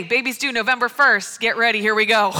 Baby's due November 1st. Get ready. Here we go.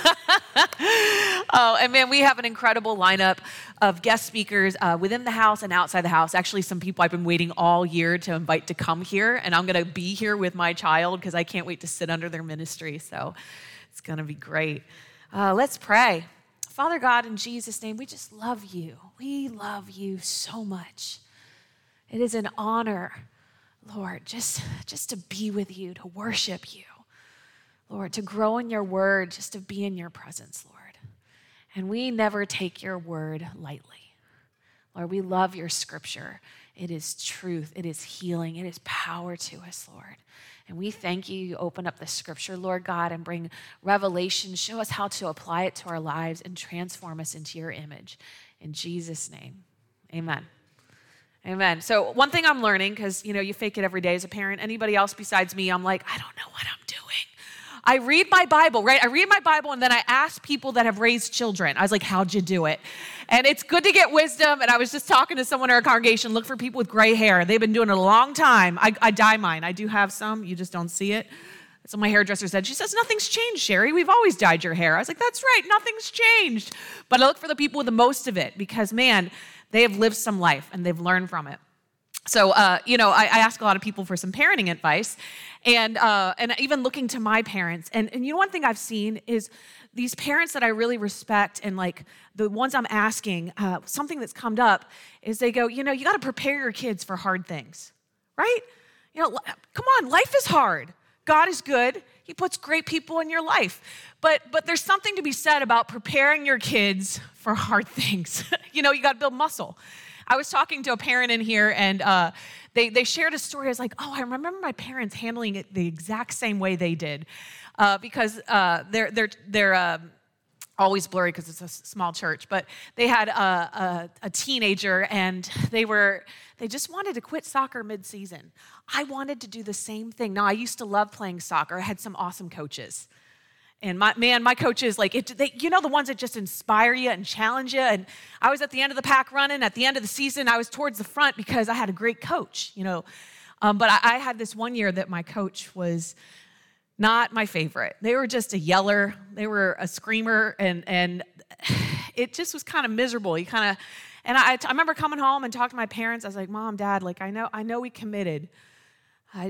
Oh, and man, we have an incredible lineup of guest speakers within the house and outside the house. Actually, some people I've been waiting all year to invite to come here, and I'm going to be here with my child because I can't wait to sit under their ministry. So it's going to be great. Let's pray. Father God, in Jesus' name, we just love you. We love you so much. It is an honor, Lord, just to be with you, to worship you. Lord, to grow in your word, just to be in your presence, Lord. And we never take your word lightly. Lord, we love your scripture. It is truth. It is healing. It is power to us, Lord. And we thank you. You open up the scripture, Lord God, and bring revelation. Show us how to apply it to our lives and transform us into your image. In Jesus' name, amen. Amen. So one thing I'm learning, because, you fake it every day as a parent. Anybody else besides me, I'm like, I don't know what I'm doing. I read my Bible, right? I read my Bible, and then I ask people that have raised children. I was like, how'd you do it? And it's good to get wisdom. And I was just talking to someone in our congregation, look for people with gray hair. They've been doing it a long time. I dye mine. I do have some. You just don't see it. So my hairdresser said, she says, nothing's changed, Sherry. We've always dyed your hair. I was like, that's right. Nothing's changed. But I look for the people with the most of it because, man, they have lived some life and they've learned from it. So, I ask a lot of people for some parenting advice and even looking to my parents. And one thing I've seen is these parents that I really respect and like the ones I'm asking, something that's come up is they go, you got to prepare your kids for hard things, right? Come on, life is hard. God is good. He puts great people in your life. But there's something to be said about preparing your kids for hard things. You got to build muscle. I was talking to a parent in here, and they shared a story. I was like, I remember my parents handling it the exact same way they did, because they're always blurry because it's a small church. But they had a teenager, and they just wanted to quit soccer mid-season. I wanted to do the same thing. Now, I used to love playing soccer. I had some awesome coaches. And my coaches, the ones that just inspire you and challenge you. And I was at the end of the pack running. At the end of the season, I was towards the front because I had a great coach, But I had this one year that my coach was not my favorite. They were just a yeller. They were a screamer. And it just was kind of miserable. And I remember coming home and talking to my parents. I was like, Mom, Dad, I know we committed. Can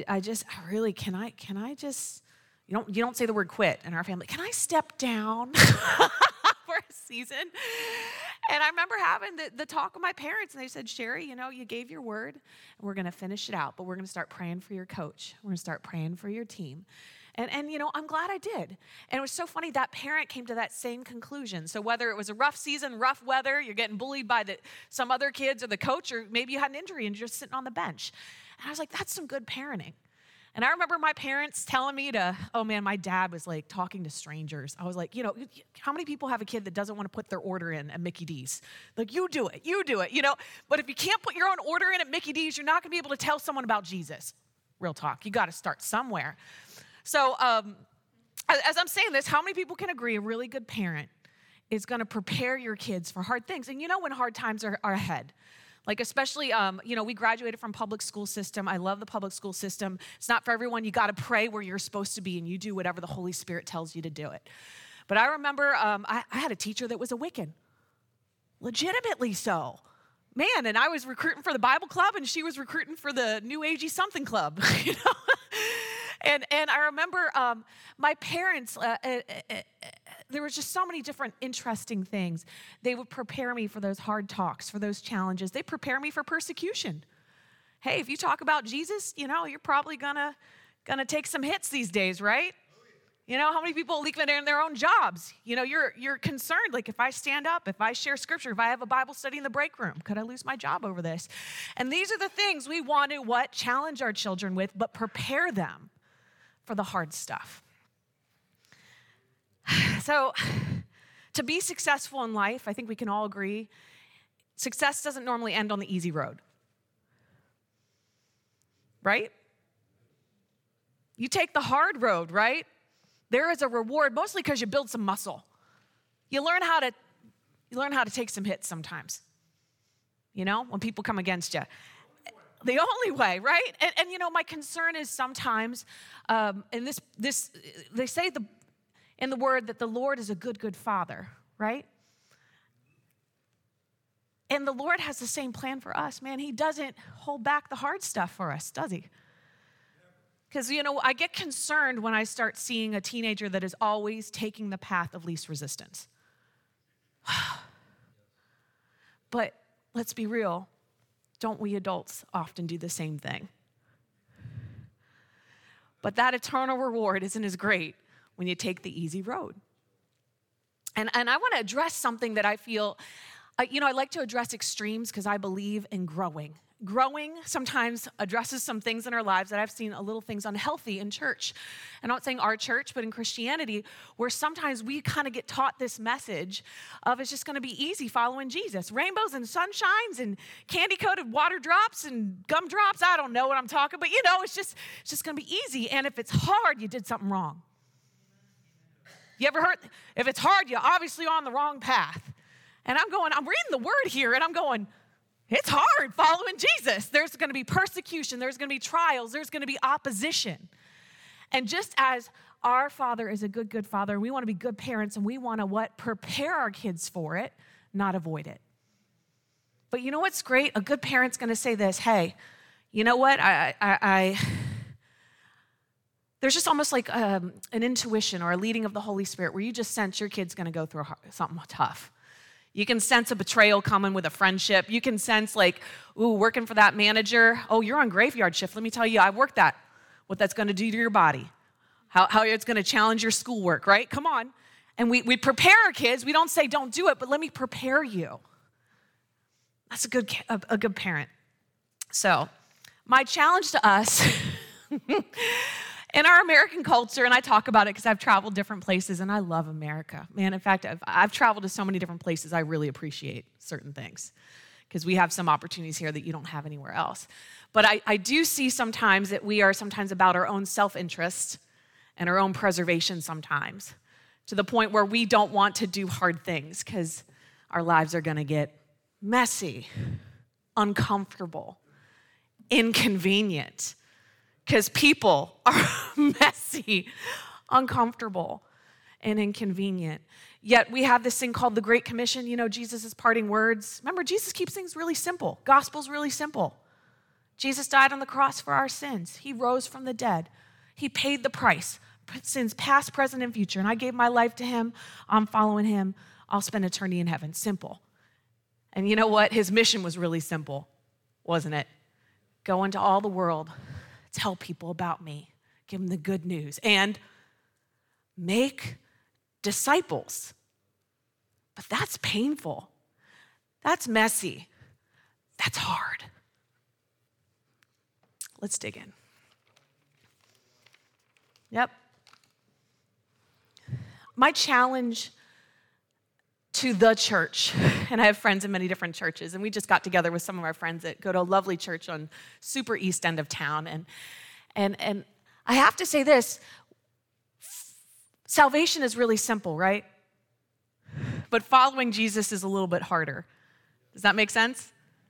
I just... You don't say the word quit in our family. Can I step down for a season? And I remember having the talk with my parents, and they said, Sherry, you gave your word, and we're going to finish it out, but we're going to start praying for your coach. We're going to start praying for your team. And I'm glad I did. And it was so funny, that parent came to that same conclusion. So whether it was a rough season, rough weather, you're getting bullied by some other kids or the coach, or maybe you had an injury and you're just sitting on the bench. And I was like, that's some good parenting. And I remember my parents telling me my dad was like talking to strangers. I was like, how many people have a kid that doesn't want to put their order in at Mickey D's? Like, you do it, But if you can't put your own order in at Mickey D's, you're not going to be able to tell someone about Jesus. Real talk. You got to start somewhere. So as I'm saying this, how many people can agree a really good parent is going to prepare your kids for hard things? And when hard times are ahead. Like especially, we graduated from public school system. I love the public school system. It's not for everyone. You got to pray where you're supposed to be, and you do whatever the Holy Spirit tells you to do it. But I remember I had a teacher that was a Wiccan, legitimately so. Man, and I was recruiting for the Bible club, and she was recruiting for the New Agey something club, And I remember my parents, there was just so many different interesting things. They would prepare me for those hard talks, for those challenges. They prepare me for persecution. Hey, if you talk about Jesus, you're probably gonna take some hits these days, right? How many people leave it in their own jobs? You're concerned, like if I stand up, if I share scripture, if I have a Bible study in the break room, could I lose my job over this? And these are the things we want to challenge our children with, but prepare them for the hard stuff. So to be successful in life, I think we can all agree, success doesn't normally end on the easy road. Right? You take the hard road, right? There is a reward, mostly because you build some muscle. You learn how to take some hits sometimes. When people come against you. The only way, right? And my concern is sometimes, and this they say in the word that the Lord is a good, good father, right? And the Lord has the same plan for us, man. He doesn't hold back the hard stuff for us, does he? Because, I get concerned when I start seeing a teenager that is always taking the path of least resistance. But let's be real. Don't we adults often do the same thing? But that eternal reward isn't as great when you take the easy road. And I want to address something that I feel, I like to address extremes because I believe in growing. Growing sometimes addresses some things in our lives that I've seen a little things unhealthy in church. I'm not saying our church, but in Christianity, where sometimes we kind of get taught this message of it's just going to be easy following Jesus. Rainbows and sunshines and candy-coated water drops and gumdrops. I don't know what I'm talking, but it's just going to be easy. And if it's hard, you did something wrong. You ever heard, if it's hard, you're obviously on the wrong path. And I'm reading the word here, and I'm going, it's hard following Jesus. There's going to be persecution. There's going to be trials. There's going to be opposition. And just as our Father is a good, good Father, we want to be good parents, and we want to prepare our kids for it, not avoid it. But you know what's great? A good parent's going to say this, hey, you know what? There's just almost like an intuition or a leading of the Holy Spirit where you just sense your kid's going to go through something tough. You can sense a betrayal coming with a friendship. You can sense working for that manager. Oh, you're on graveyard shift. Let me tell you, I worked that. What that's going to do to your body. How it's going to challenge your schoolwork, right? Come on. And we prepare our kids. We don't say don't do it, but let me prepare you. That's a good parent. So my challenge to us in our American culture, and I talk about it because I've traveled different places, and I love America. Man, in fact, I've traveled to so many different places, I really appreciate certain things because we have some opportunities here that you don't have anywhere else. But I do see sometimes that we are sometimes about our own self-interest and our own preservation sometimes, to the point where we don't want to do hard things because our lives are going to get messy, uncomfortable, inconvenient. Because people are messy, uncomfortable, and inconvenient. Yet we have this thing called the Great Commission, Jesus' parting words. Remember, Jesus keeps things really simple. Gospel's really simple. Jesus died on the cross for our sins. He rose from the dead. He paid the price, sins past, present, and future. And I gave my life to him. I'm following him. I'll spend eternity in heaven. Simple. And you know what? His mission was really simple, wasn't it? Go into all the world. Tell people about me, give them the good news, and make disciples. But that's painful. That's messy. That's hard. Let's dig in. Yep. My challenge to the church, and I have friends in many different churches, and we just got together with some of our friends that go to a lovely church on super east end of town, and I have to say this, salvation is really simple, right? But following Jesus is a little bit harder. Does that make sense?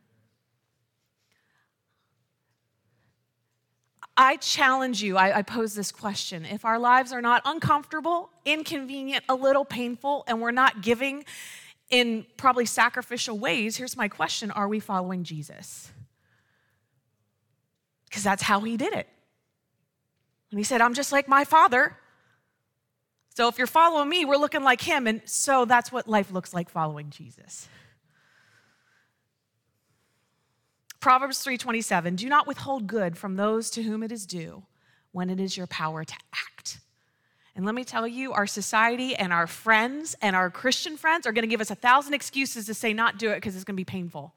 I challenge you, I pose this question. If our lives are not uncomfortable, inconvenient, a little painful, and we're not giving in probably sacrificial ways, here's my question. Are we following Jesus? Because that's how he did it. And he said, I'm just like my Father. So if you're following me, we're looking like him. And so that's what life looks like following Jesus. Proverbs 3:27, do not withhold good from those to whom it is due when it is your power to act. And let me tell you, our society and our friends and our Christian friends are going to give us 1,000 excuses to say not do it because it's going to be painful.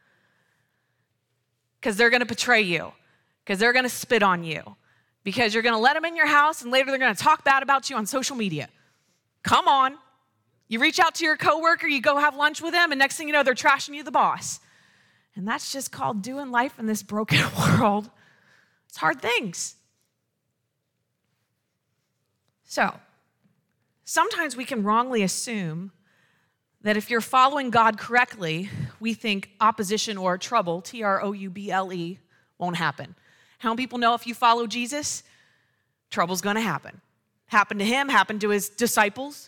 Because they're going to betray you. Because they're going to spit on you. Because you're going to let them in your house and later they're going to talk bad about you on social media. Come on. You reach out to your coworker, you go have lunch with them, and next thing you know, they're trashing you, the boss. And that's just called doing life in this broken world. It's hard things. So, sometimes we can wrongly assume that if you're following God correctly, we think opposition or trouble, Trouble, Won't happen. How many people know if you follow Jesus, trouble's going to happen? Happened to him, happened to his disciples.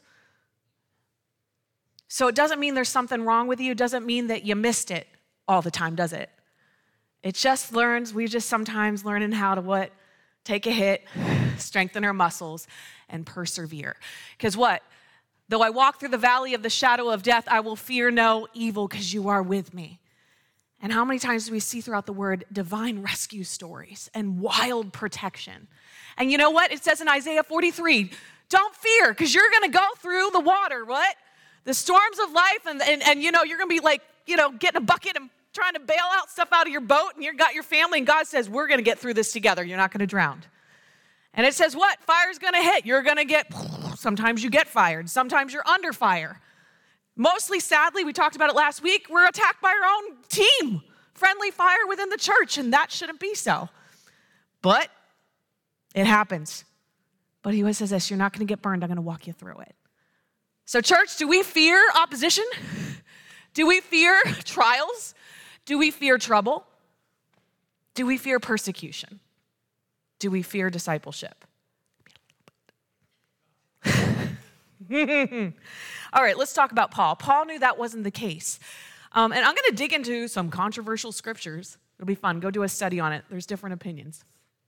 So it doesn't mean there's something wrong with you. It doesn't mean that you missed it all the time, does it? It just we're just sometimes learning how to what? Take a hit, strengthen our muscles, and persevere. Because what? Though I walk through the valley of the shadow of death, I will fear no evil because you are with me. And how many times do we see throughout the word divine rescue stories and wild protection? And you know what? It says in Isaiah 43, don't fear because you're going to go through the water, what? The storms of life and you know, you're going to be like, you know, getting a bucket and trying to bail out stuff out of your boat and you've got your family and God says, we're going to get through this together. You're not going to drown. And it says what? Fire's going to hit. You're going to get, sometimes you get fired. Sometimes you're under fire. Mostly, sadly, we talked about it last week, we're attacked by our own team. Friendly fire within the church, and that shouldn't be so. But it happens. But he always says this, you're not going to get burned. I'm going to walk you through it. So church, do we fear opposition? Do we fear trials? Do we fear trouble? Do we fear persecution? Do we fear discipleship? All right, let's talk about Paul. Paul knew that wasn't the case. And I'm going to dig into some controversial scriptures. It'll be fun. Go do a study on it. There's different opinions.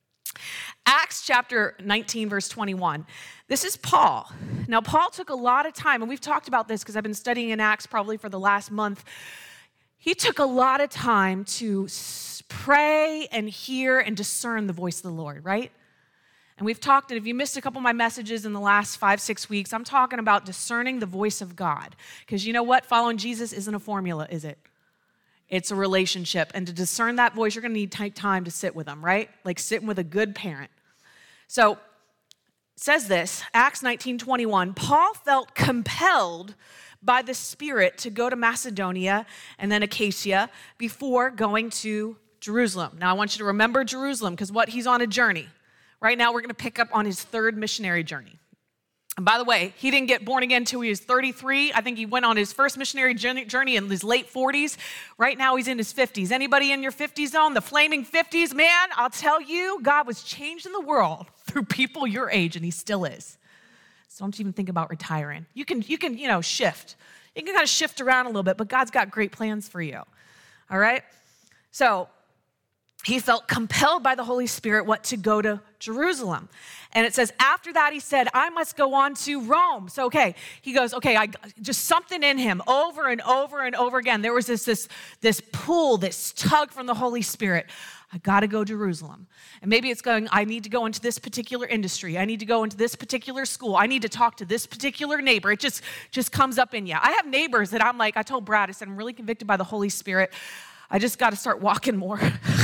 Acts chapter 19, verse 21. This is Paul. Now, Paul took a lot of time, and we've talked about this because I've been studying in Acts probably for the last month. He took a lot of time to pray and hear and discern the voice of the Lord, right? And we've talked, and if you missed a couple of my messages in the last 5-6 weeks, I'm talking about discerning the voice of God. Because you know what? Following Jesus isn't a formula, is it? It's a relationship. And to discern that voice, you're going to need time to sit with him, right? Like sitting with a good parent. So, it says this, Acts 19:21, Paul felt compelled by the Spirit to go to Macedonia and then Achaia before going to Jerusalem. Now, I want you to remember Jerusalem because he's on a journey. Right now, we're going to pick up on his third missionary journey. And by the way, he didn't get born again until he was 33. I think he went on his first missionary journey in his late 40s. Right now, he's in his 50s. Anybody in your 50s zone, the flaming 50s? Man, I'll tell you, God was changing the world through people your age, and he still is. So don't even think about retiring. You can shift. You can kind of shift around a little bit, but God's got great plans for you. All right? So he felt compelled by the Holy Spirit, to go to Jerusalem. And it says, after that, he said, I must go on to Rome. So, he goes, just something in him over and over and over again. There was this pull, this tug from the Holy Spirit. I got to go to Jerusalem. And maybe it's going, I need to go into this particular industry. I need to go into this particular school. I need to talk to this particular neighbor. It just comes up in you. I have neighbors that I'm like, I told Brad, I said, I'm really convicted by the Holy Spirit. I just got to start walking more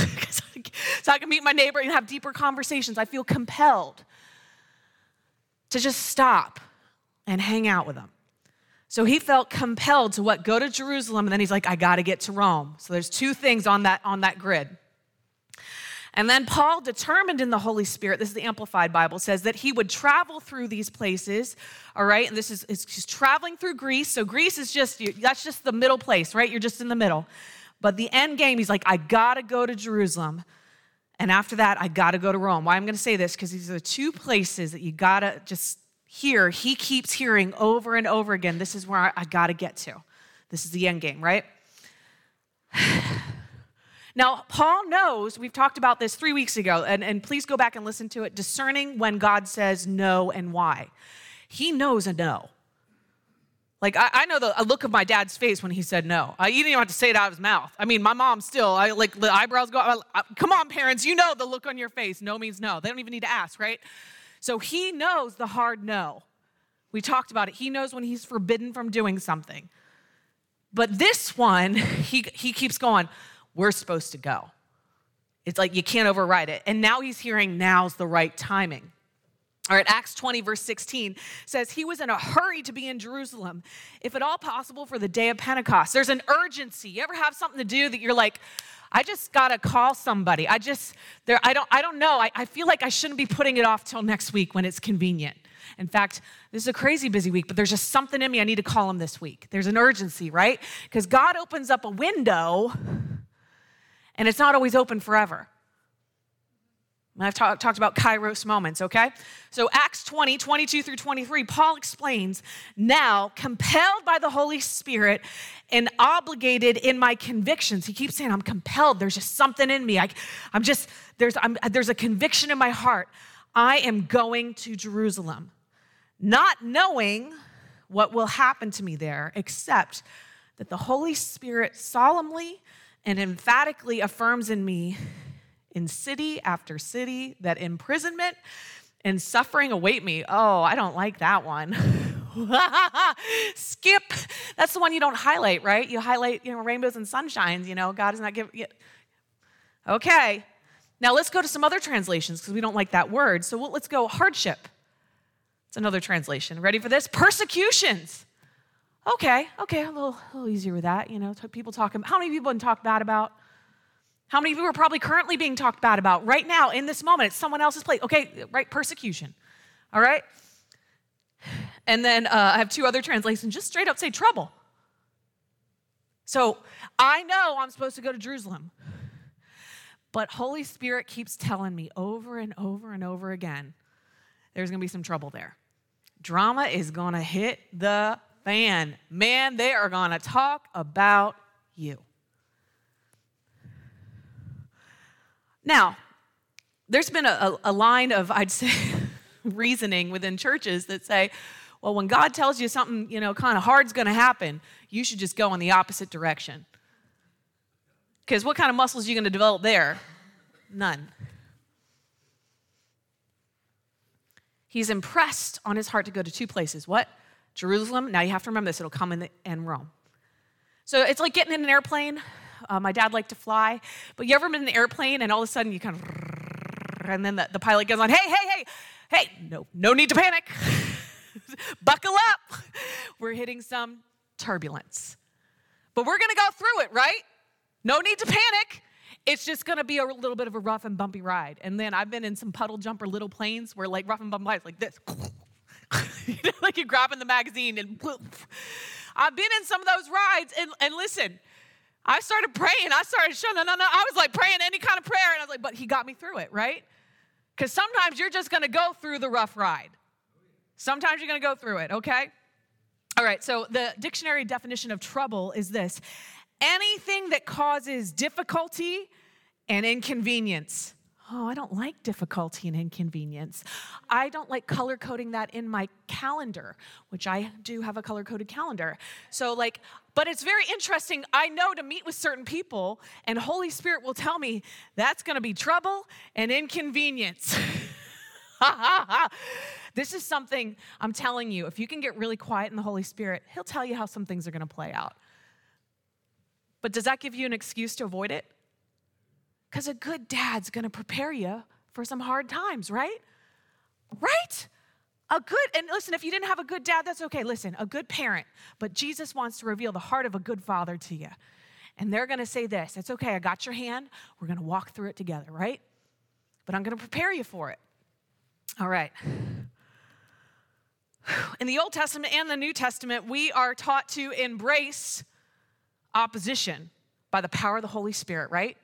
so I can meet my neighbor and have deeper conversations. I feel compelled to just stop and hang out with them. So he felt compelled to go to Jerusalem, and then he's like, I got to get to Rome. So there's two things on that grid. And then Paul, determined in the Holy Spirit, this is the Amplified Bible, says that he would travel through these places, all right? And he's traveling through Greece. So Greece is that's just the middle place, right? You're just in the middle. But the end game, he's like, I got to go to Jerusalem. And after that, I got to go to Rome. Why I'm going to say this? Because these are the two places that you got to just hear. He keeps hearing over and over again, this is where I got to get to. This is the end game, right? Now, Paul knows, we've talked about this 3 weeks ago, and please go back and listen to it, discerning when God says no and why. He knows a no. Like, I know the look of my dad's face when he said no. He didn't even have to say it out of his mouth. I mean, my mom still, the eyebrows go, come on, parents, you know the look on your face. No means no. They don't even need to ask, right? So he knows the hard no. We talked about it. He knows when he's forbidden from doing something. But this one, he keeps going, we're supposed to go. It's like you can't override it. And now he's hearing now's the right timing. All right, Acts 20, verse 16 says, he was in a hurry to be in Jerusalem, if at all possible, for the day of Pentecost. There's an urgency. You ever have something to do that you're like, I just got to call somebody. I don't know. I feel like I shouldn't be putting it off till next week when it's convenient. In fact, this is a crazy busy week, but there's just something in me. I need to call him this week. There's an urgency, right? Because God opens up a window, and it's not always open forever. I've talked about Kairos moments, okay? So Acts 20, 22 through 23, Paul explains, now compelled by the Holy Spirit and obligated in my convictions. He keeps saying, I'm compelled. There's just something in me. There's a conviction in my heart. I am going to Jerusalem, not knowing what will happen to me there, except that the Holy Spirit solemnly and emphatically affirms in me in city after city that imprisonment and suffering await me. Oh, I don't like that one. Skip. That's the one you don't highlight, right? You highlight, rainbows and sunshines, God is not giving. Okay. Now let's go to some other translations because we don't like that word. So let's go hardship. It's another translation. Ready for this? Persecutions. Okay, a little easier with that. People talking. How many people have been talked bad about? How many of you are probably currently being talked bad about right now in this moment? It's someone else's plate. Okay, right, persecution. All right? And then I have two other translations. Just straight up say trouble. So I know I'm supposed to go to Jerusalem. But Holy Spirit keeps telling me over and over and over again, there's going to be some trouble there. Drama is going to hit the fan. Man, they are going to talk about you. Now, there's been a line of, I'd say, reasoning within churches that say, well, when God tells you something, kind of hard's going to happen, you should just go in the opposite direction. Because what kind of muscles are you going to develop there? None. He's impressed on his heart to go to two places. What? Jerusalem. Now you have to remember this. It'll come in Rome. So it's like getting in an airplane. My dad liked to fly. But you ever been in an airplane and all of a sudden you kind of, and then the pilot goes on, hey, no need to panic. Buckle up. We're hitting some turbulence. But we're going to go through it, right? No need to panic. It's just going to be a little bit of a rough and bumpy ride. And then I've been in some puddle jumper little planes where like rough and bumpy rides like this. Like you're grabbing the magazine and I've been in some of those rides and listen, I started praying. I was like praying any kind of prayer and I was like, but he got me through it, right? Because sometimes you're just going to go through the rough ride. Sometimes you're going to go through it, okay? All right, so the dictionary definition of trouble is this. Anything that causes difficulty and inconvenience. Oh, I don't like difficulty and inconvenience. I don't like color coding that in my calendar, which I do have a color-coded calendar. So but it's very interesting. I know to meet with certain people, and Holy Spirit will tell me that's going to be trouble and inconvenience. This is something I'm telling you. If you can get really quiet in the Holy Spirit, he'll tell you how some things are going to play out. But does that give you an excuse to avoid it? Because a good dad's going to prepare you for some hard times, right? Right? And listen, if you didn't have a good dad, that's okay. Listen, a good parent, but Jesus wants to reveal the heart of a good father to you. And they're going to say this, it's okay, I got your hand. We're going to walk through it together, right? But I'm going to prepare you for it. All right. In the Old Testament and the New Testament, we are taught to embrace opposition by the power of the Holy Spirit, right?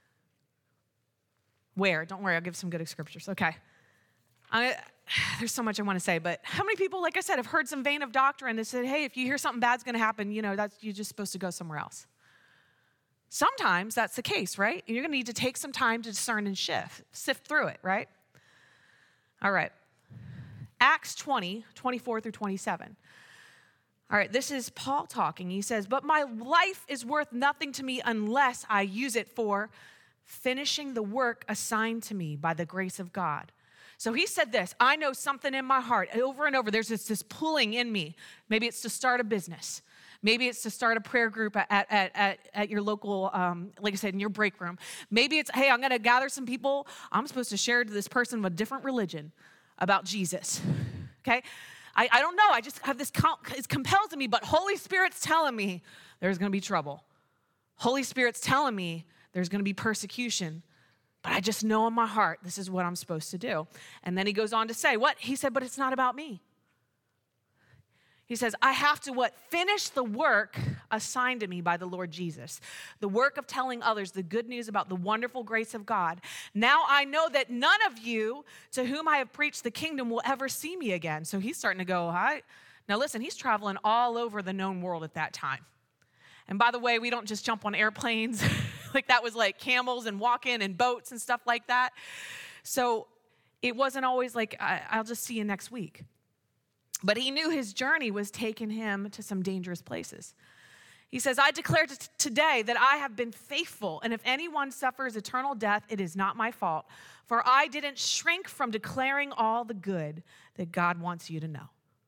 Where? Don't worry, I'll give some good scriptures. Okay. There's so much I want to say, but how many people, like I said, have heard some vein of doctrine that said, hey, if you hear something bad's going to happen, you're just supposed to go somewhere else. Sometimes that's the case, right? You're going to need to take some time to discern and sift through it, right? All right. Acts 20, 24 through 27. All right, this is Paul talking. He says, but my life is worth nothing to me unless I use it for finishing the work assigned to me by the grace of God. So he said this, I know something in my heart over and over. There's this pulling in me. Maybe it's to start a business. Maybe it's to start a prayer group at your local, like I said, in your break room. Maybe it's, hey, I'm going to gather some people. I'm supposed to share to this person with a different religion about Jesus, okay? I don't know. I just have this, it's compelled to me, but Holy Spirit's telling me there's going to be trouble. Holy Spirit's telling me there's going to be persecution, but I just know in my heart this is what I'm supposed to do. And then he goes on to say, what? He said, but it's not about me. He says, I have to what? Finish the work assigned to me by the Lord Jesus. The work of telling others the good news about the wonderful grace of God. Now I know that none of you to whom I have preached the kingdom will ever see me again. So he's starting to go, hi. Now listen, he's traveling all over the known world at that time. And by the way, we don't just jump on airplanes. Like that was like camels and walk-in and boats and stuff like that. So it wasn't always like, I'll just see you next week. But he knew his journey was taking him to some dangerous places. He says, I declare today that I have been faithful, and if anyone suffers eternal death, it is not my fault, for I didn't shrink from declaring all the good that God wants you to know.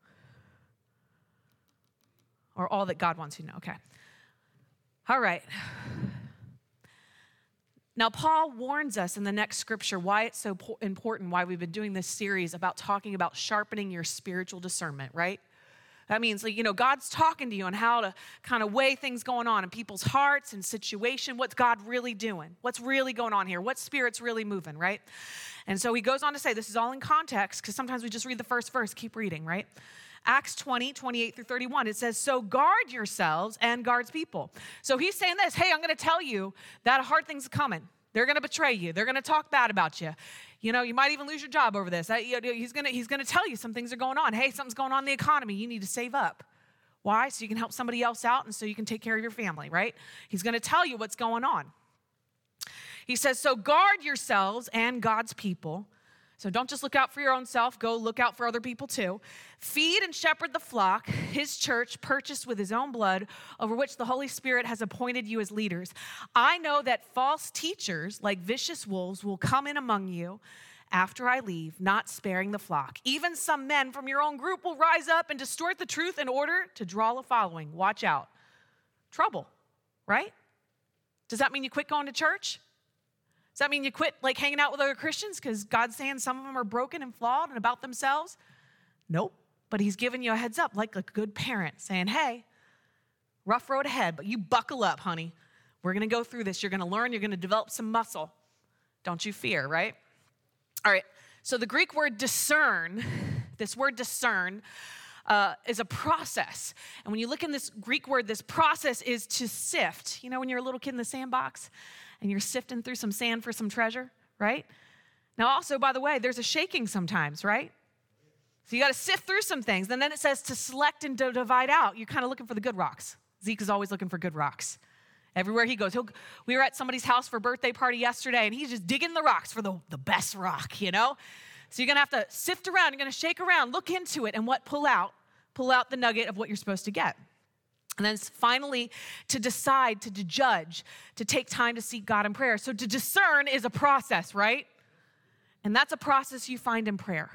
Or all that God wants you to know, okay. All right. Now, Paul warns us in the next scripture why it's so important, why we've been doing this series about talking about sharpening your spiritual discernment, right? That means, like, God's talking to you on how to kind of weigh things going on in people's hearts and situation. What's God really doing? What's really going on here? What spirit's really moving, right? And so he goes on to say, this is all in context, because sometimes we just read the first verse, keep reading, right? Acts 20, 28 through 31, it says, so guard yourselves and God's people. So he's saying this, hey, I'm going to tell you that hard things are coming. They're going to betray you. They're going to talk bad about you. You might even lose your job over this. He's going to tell you some things are going on. Hey, something's going on in the economy. You need to save up. Why? So you can help somebody else out and so you can take care of your family, right? He's going to tell you what's going on. He says, so guard yourselves and God's people. So don't just look out for your own self. Go look out for other people too. Feed and shepherd the flock, his church, purchased with his own blood, over which the Holy Spirit has appointed you as leaders. I know that false teachers, like vicious wolves, will come in among you after I leave, not sparing the flock. Even some men from your own group will rise up and distort the truth in order to draw a following. Watch out. Trouble, right? Does that mean you quit going to church? Does that mean you quit like hanging out with other Christians because God's saying some of them are broken and flawed and about themselves? Nope. But he's giving you a heads up like a good parent saying, hey, rough road ahead, but you buckle up, honey. We're going to go through this. You're going to learn. You're going to develop some muscle. Don't you fear, right? All right. So the Greek word discern, this word discern, is a process. And when you look in this Greek word, this process is to sift. When you're a little kid in the sandbox and you're sifting through some sand for some treasure, right? Now also, by the way, there's a shaking sometimes, right? So you got to sift through some things. And then it says to select and to divide out. You're kind of looking for the good rocks. Zeke is always looking for good rocks. Everywhere he goes. We were at somebody's house for a birthday party yesterday, and he's just digging the rocks for the best rock, So you're going to have to sift around. You're going to shake around, look into it, and pull out the nugget of what you're supposed to get. And then finally, to decide, to judge, to take time to seek God in prayer. So to discern is a process, right? And that's a process you find in prayer.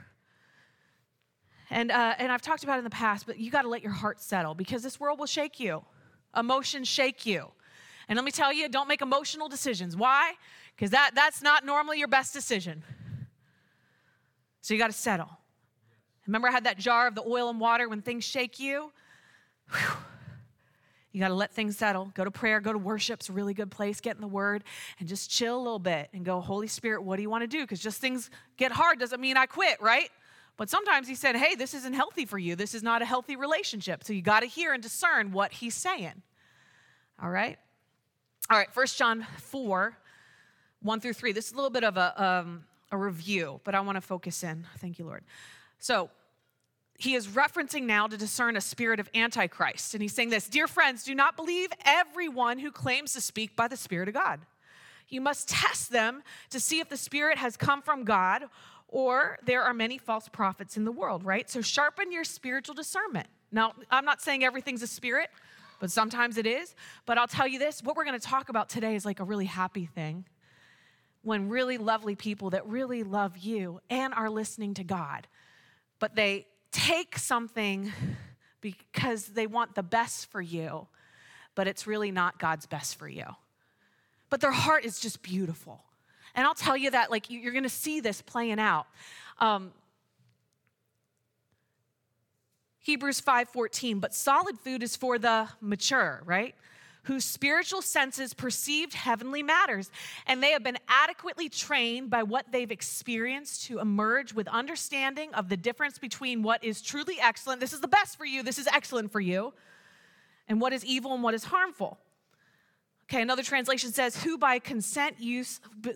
And I've talked about it in the past, but you got to let your heart settle because this world will shake you. Emotions shake you. And let me tell you, don't make emotional decisions. Why? Because that's not normally your best decision. So you got to settle. Remember I had that jar of the oil and water when things shake you? Whew. You got to let things settle. Go to prayer, go to worship. It's a really good place. Get in the word and just chill a little bit and go, Holy Spirit, what do you want to do? Because just things get hard doesn't mean I quit, right? But sometimes he said, hey, this isn't healthy for you. This is not a healthy relationship. So you got to hear and discern what he's saying. All right? All right, 1 John 4, 1 through 3. This is a little bit of a review, but I want to focus in. Thank you, Lord. So he is referencing now to discern a spirit of Antichrist. And he's saying this, dear friends, do not believe everyone who claims to speak by the Spirit of God. You must test them to see if the Spirit has come from God or there are many false prophets in the world, right? So sharpen your spiritual discernment. Now, I'm not saying everything's a spirit, but sometimes it is. But I'll tell you this, what we're going to talk about today is like a really happy thing. When really lovely people that really love you and are listening to God, but they take something because they want the best for you, but it's really not God's best for you. But their heart is just beautiful. And I'll tell you that, like, you're going to see this playing out. Hebrews 5:14, but solid food is for the mature, right? whose spiritual senses perceived heavenly matters, and they have been adequately trained by what they've experienced to emerge with understanding of the difference between what is truly excellent, this is the best for you, this is excellent for you, and what is evil and what is harmful. Okay, another translation says, who by constant use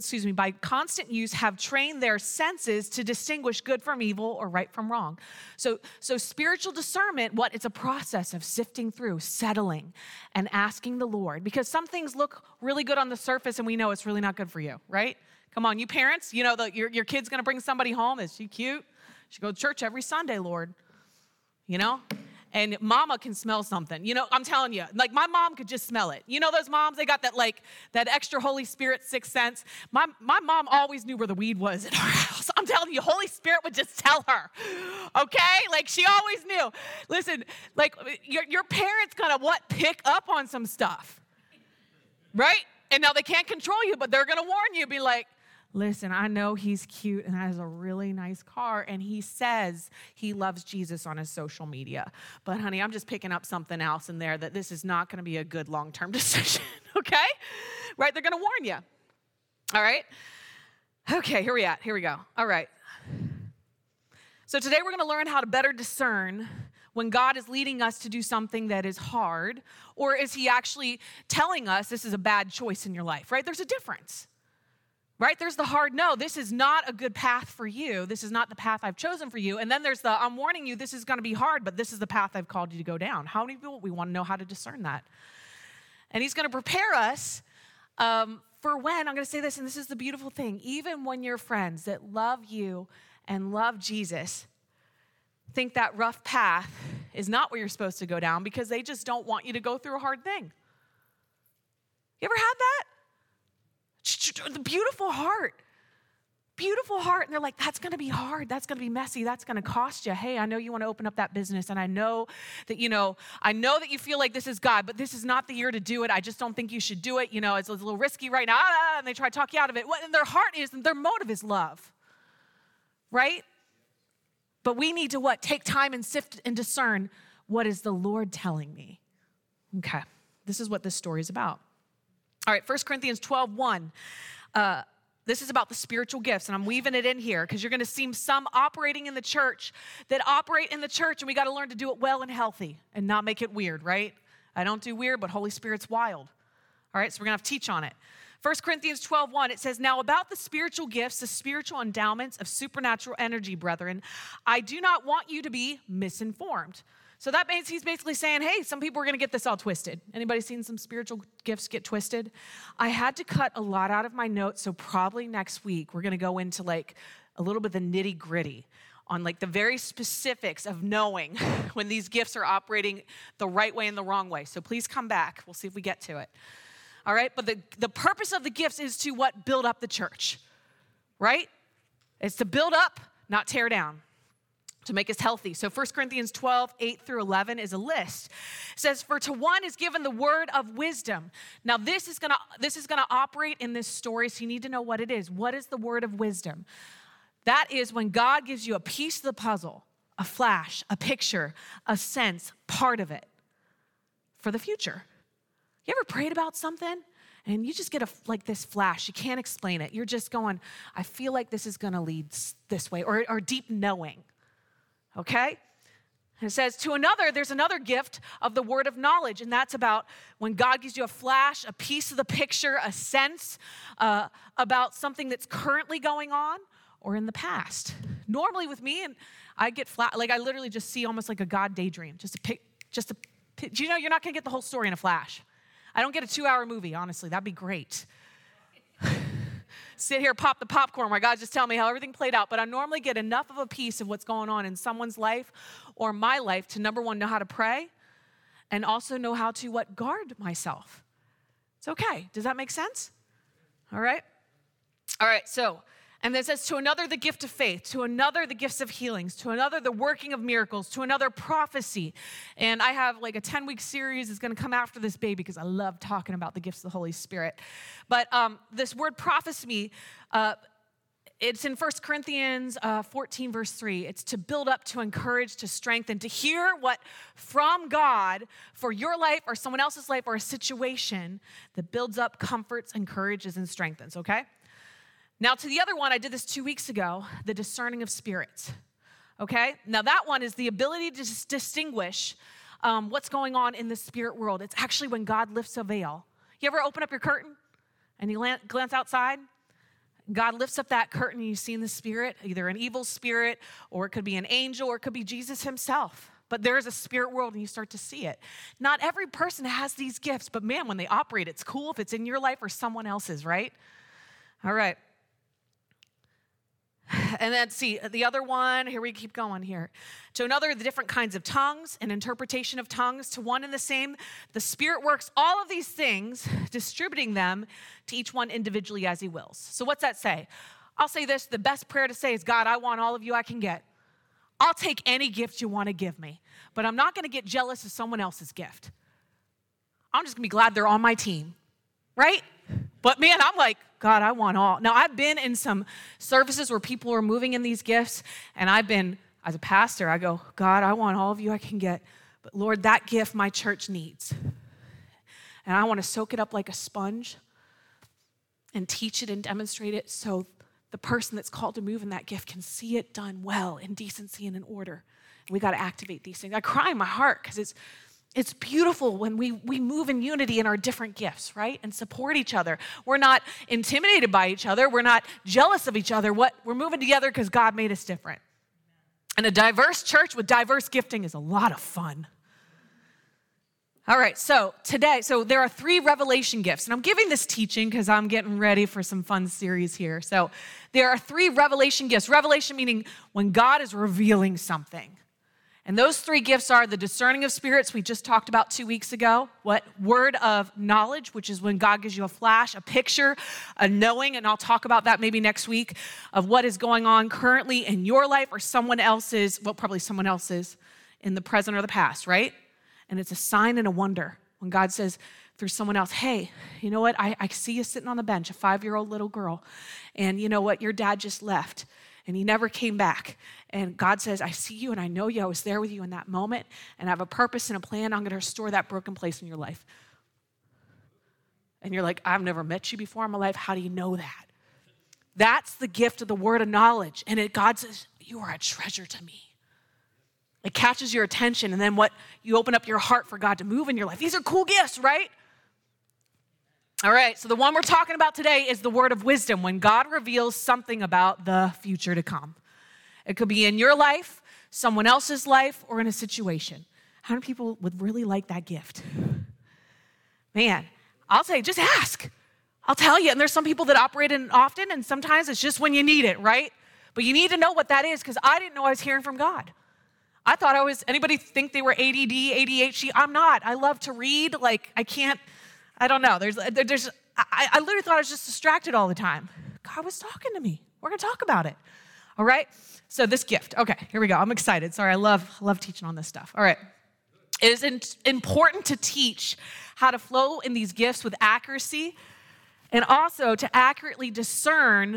have trained their senses to distinguish good from evil or right from wrong. So spiritual discernment, it's a process of sifting through, settling, and asking the Lord. Because some things look really good on the surface and we know it's really not good for you, right? Come on, you parents, you know your kid's gonna bring somebody home. Is she cute? She goes to church every Sunday, Lord. You know? And mama can smell something. You know, I'm telling you, like my mom could just smell it. You know those moms, they got that extra Holy Spirit sixth sense. My mom always knew where the weed was in our house. I'm telling you, Holy Spirit would just tell her, okay? Like she always knew. Listen, like your parents kind of pick up on some stuff, right? And now they can't control you, but they're gonna warn you, be like, listen, I know he's cute and has a really nice car, and he says he loves Jesus on his social media. But honey, I'm just picking up something else in there that this is not going to be a good long-term decision, okay? Right? They're going to warn you. All right? Okay, here we go. All right. So today we're going to learn how to better discern when God is leading us to do something that is hard, or is he actually telling us this is a bad choice in your life, right? There's a difference. Right? There's the hard no. This is not a good path for you. This is not the path I've chosen for you. And then there's the I'm warning you, this is going to be hard, but this is the path I've called you to go down. How many people, we want to know how to discern that? And he's going to prepare us for when, I'm going to say this, and this is the beautiful thing, even when your friends that love you and love Jesus think that rough path is not where you're supposed to go down because they just don't want you to go through a hard thing. You ever had that? The beautiful heart. And they're like, that's going to be hard. That's going to be messy. That's going to cost you. Hey, I know you want to open up that business. And I know that, you feel like this is God, but this is not the year to do it. I just don't think you should do it. You know, it's a little risky right now. And they try to talk you out of it. And their heart is, their motive is love. Right? But we need to take time and sift and discern, what is the Lord telling me? Okay. This is what this story is about. All right, 1 Corinthians 12:1. This is about the spiritual gifts, and I'm weaving it in here because you're going to see some operating in the church that operate in the church, and we got to learn to do it well and healthy and not make it weird, right? I don't do weird, but Holy Spirit's wild. All right, so we're going to have to teach on it. 1 Corinthians 12:1, it says, now about the spiritual gifts, the spiritual endowments of supernatural energy, brethren, I do not want you to be misinformed. So that means he's basically saying, hey, some people are going to get this all twisted. Anybody seen some spiritual gifts get twisted? I had to cut a lot out of my notes, so probably next week we're going to go into a little bit of the nitty gritty on the very specifics of knowing when these gifts are operating the right way and the wrong way. So please come back. We'll see if we get to it. All right, but the purpose of the gifts is to build up the church, right? It's to build up, not tear down, to make us healthy. So 1 Corinthians 12:8-11 is a list. It says, for to one is given the word of wisdom. Now this is gonna operate in this story, so you need to know what it is. What is the word of wisdom? That is when God gives you a piece of the puzzle, a flash, a picture, a sense, part of it for the future. You ever prayed about something and you just get this flash? You can't explain it. You're just going, I feel like this is gonna lead this way, or deep knowing. Okay? And it says, to another, there's another gift of the word of knowledge, and that's about when God gives you a flash, a piece of the picture, a sense about something that's currently going on or in the past. Normally with me, and I get I literally just see almost like a God daydream, do you know you're not gonna get the whole story in a flash? I don't get a 2-hour movie, honestly, that'd be great. Sit here, pop the popcorn where God just tell me how everything played out. But I normally get enough of a piece of what's going on in someone's life or my life to, number one, know how to pray and also know how to guard myself. It's okay. Does that make sense? All right. So, and it says, to another, the gift of faith, to another, the gifts of healings, to another, the working of miracles, to another, prophecy. And I have a 10-week series that's going to come after this baby because I love talking about the gifts of the Holy Spirit. But this word prophecy, It's in 1 Corinthians 14, verse 3. It's to build up, to encourage, to strengthen, to hear what from God for your life or someone else's life or a situation that builds up, comforts, encourages, and strengthens, okay? Now to the other one, I did this 2 weeks ago, the discerning of spirits, okay? Now that one is the ability to distinguish what's going on in the spirit world. It's actually when God lifts a veil. You ever open up your curtain and you glance outside? God lifts up that curtain and you see in the spirit, either an evil spirit, or it could be an angel, or it could be Jesus himself. But there is a spirit world and you start to see it. Not every person has these gifts, but man, when they operate, it's cool if it's in your life or someone else's, right? All right. And then see the other one, here we keep going here. To another, the different kinds of tongues and interpretation of tongues. To one and the same, the Spirit works all of these things, distributing them to each one individually as he wills. So what's that say? I'll say this, the best prayer to say is, God, I want all of you I can get. I'll take any gift you want to give me, but I'm not going to get jealous of someone else's gift. I'm just going to be glad they're on my team, right? But man, I'm like, God, I want all. Now, I've been in some services where people are moving in these gifts, and I've been, as a pastor, I go, God, I want all of you I can get. But Lord, that gift my church needs. And I want to soak it up like a sponge and teach it and demonstrate it so the person that's called to move in that gift can see it done well, in decency and in order. And we got to activate these things. I cry in my heart because it's beautiful when we move in unity in our different gifts, right? And support each other. We're not intimidated by each other. We're not jealous of each other. We're moving together because God made us different. And a diverse church with diverse gifting is a lot of fun. All right, so today, there are 3 revelation gifts. And I'm giving this teaching because I'm getting ready for some fun series here. So there are 3 revelation gifts. Revelation meaning when God is revealing something. And those 3 gifts are the discerning of spirits we just talked about 2 weeks ago. What? Word of knowledge, which is when God gives you a flash, a picture, a knowing, and I'll talk about that maybe next week, of what is going on currently in your life or someone else's, well, probably someone else's in the present or the past, right? And it's a sign and a wonder when God says through someone else, hey, you know what? I see you sitting on the bench, a 5-year-old little girl, and you know what? Your dad just left. And he never came back. And God says, I see you and I know you. I was there with you in that moment. And I have a purpose and a plan. I'm going to restore that broken place in your life. And you're like, I've never met you before in my life. How do you know that? That's the gift of the word of knowledge. And God says, you are a treasure to me. It catches your attention. And then you open up your heart for God to move in your life. These are cool gifts, right? All right, so the one we're talking about today is the word of wisdom, when God reveals something about the future to come. It could be in your life, someone else's life, or in a situation. How many people would really like that gift? Man, I'll say, just ask. I'll tell you. And there's some people that operate in it often, and sometimes it's just when you need it, right? But you need to know what that is, because I didn't know I was hearing from God. I thought anybody think they were ADD, ADHD? I'm not. I love to read. I don't know. I literally thought I was just distracted all the time. God was talking to me. We're going to talk about it. All right? So this gift. Okay, here we go. I'm excited. Sorry, I love teaching on this stuff. All right. It is important to teach how to flow in these gifts with accuracy and also to accurately discern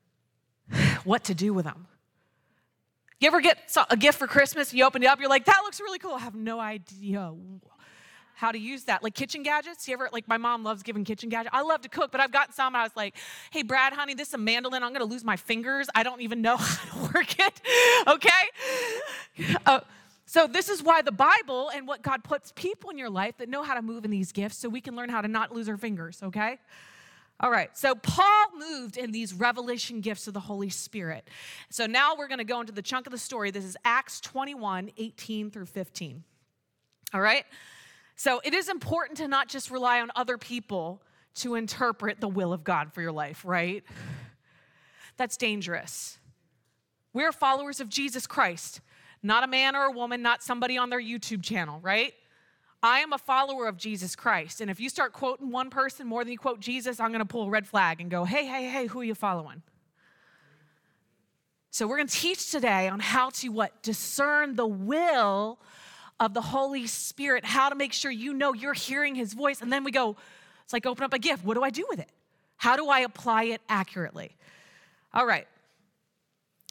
what to do with them. You ever get a gift for Christmas and you open it up, you're like, that looks really cool. I have no idea how to use that. Like kitchen gadgets. My mom loves giving kitchen gadgets. I love to cook, but I've gotten some. I was like, hey, Brad, honey, this is a mandolin. I'm going to lose my fingers. I don't even know how to work it. Okay? So this is why the Bible and what God puts people in your life that know how to move in these gifts so we can learn how to not lose our fingers, okay? All right, so Paul moved in these revelation gifts of the Holy Spirit. So now we're going to go into the chunk of the story. This is Acts 21, 18 through 15. All right? So it is important to not just rely on other people to interpret the will of God for your life, right? That's dangerous. We're followers of Jesus Christ, not a man or a woman, not somebody on their YouTube channel, right? I am a follower of Jesus Christ. And if you start quoting one person more than you quote Jesus, I'm going to pull a red flag and go, hey, who are you following? So we're going to teach today on how to discern the will of the Holy Spirit, how to make sure you know you're hearing his voice. And then we go, it's like open up a gift. What do I do with it? How do I apply it accurately? All right.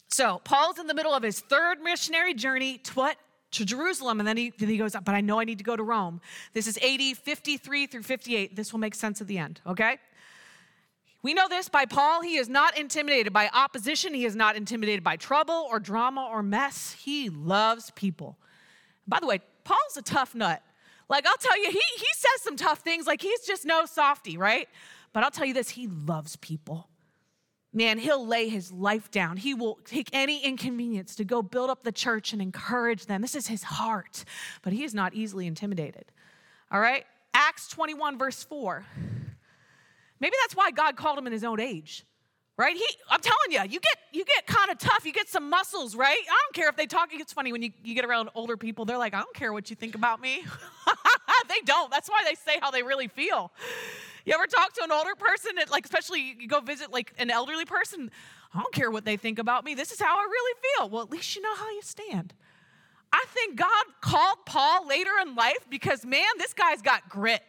So Paul's in the middle of his third missionary journey to what? To Jerusalem. And then he goes, but I know I need to go to Rome. This is AD 53 through 58. This will make sense at the end, okay? We know this by Paul. He is not intimidated by opposition. He is not intimidated by trouble or drama or mess. He loves people. By the way, Paul's a tough nut. Like, I'll tell you, he says some tough things. Like, he's just no softy, right? But I'll tell you this, he loves people. Man, he'll lay his life down. He will take any inconvenience to go build up the church and encourage them. This is his heart, but he is not easily intimidated. All right? Acts 21, verse 4. Maybe that's why God called him in his own age, right? I'm telling you, you get kind of tough. You get some muscles, right? I don't care if they talk. It's funny when you get around older people. They're like, I don't care what you think about me. They don't. That's why they say how they really feel. You ever talk to an older person, like especially you go visit like an elderly person? I don't care what they think about me. This is how I really feel. Well, at least you know how you stand. I think God called Paul later in life because, man, this guy's got grit.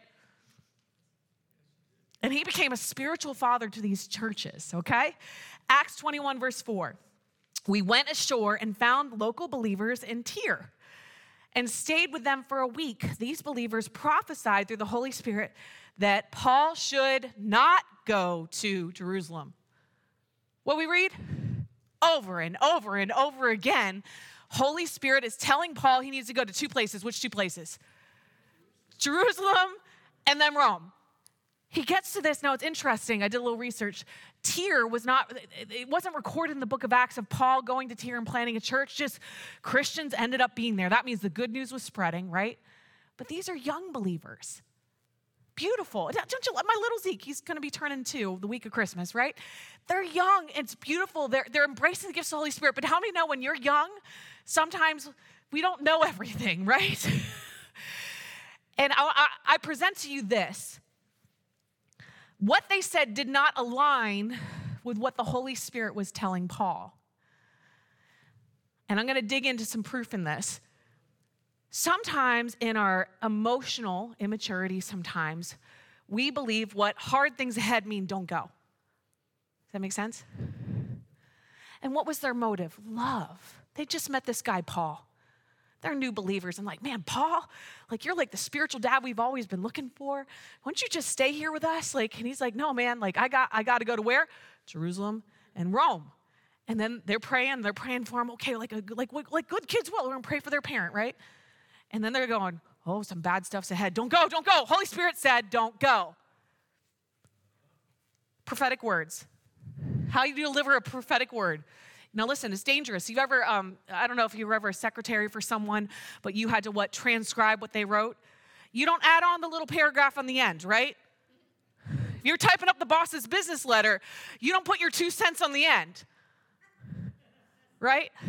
And he became a spiritual father to these churches, okay? Acts 21, verse 4. We went ashore and found local believers in Tyre and stayed with them for a week. These believers prophesied through the Holy Spirit that Paul should not go to Jerusalem. What we read? Over and over and over again, Holy Spirit is telling Paul he needs to go to two places. Which two places? Jerusalem and then Rome. He gets to this. Now, it's interesting. I did a little research. Tyre it wasn't recorded in the book of Acts of Paul going to Tyre and planting a church. Just Christians ended up being there. That means the good news was spreading, right? But these are young believers. Beautiful. Don't you love my little Zeke? He's going to be turning 2 the week of Christmas, right? They're young. It's beautiful. They're embracing the gifts of the Holy Spirit. But how many know when you're young, sometimes we don't know everything, right? And I present to you this. What they said did not align with what the Holy Spirit was telling Paul. And I'm going to dig into some proof in this. Sometimes in our emotional immaturity, sometimes we believe what hard things ahead mean don't go. Does that make sense? And what was their motive? Love. They just met this guy, Paul. They're new believers. I'm like, man, Paul, like you're like the spiritual dad we've always been looking for. Why don't you just stay here with us? Like, and he's like, no, man, like I got to go to where? Jerusalem and Rome. And then they're praying for him. Okay, like good kids will. We're gonna pray for their parent, right? And then they're going, oh, some bad stuff's ahead. Don't go. Holy Spirit said, don't go. Prophetic words. How do you deliver a prophetic word? Now listen, it's dangerous. You've ever, I don't know if you were ever a secretary for someone, but you had to transcribe what they wrote? You don't add on the little paragraph on the end, right? If you're typing up the boss's business letter, you don't put your 2 cents on the end, right?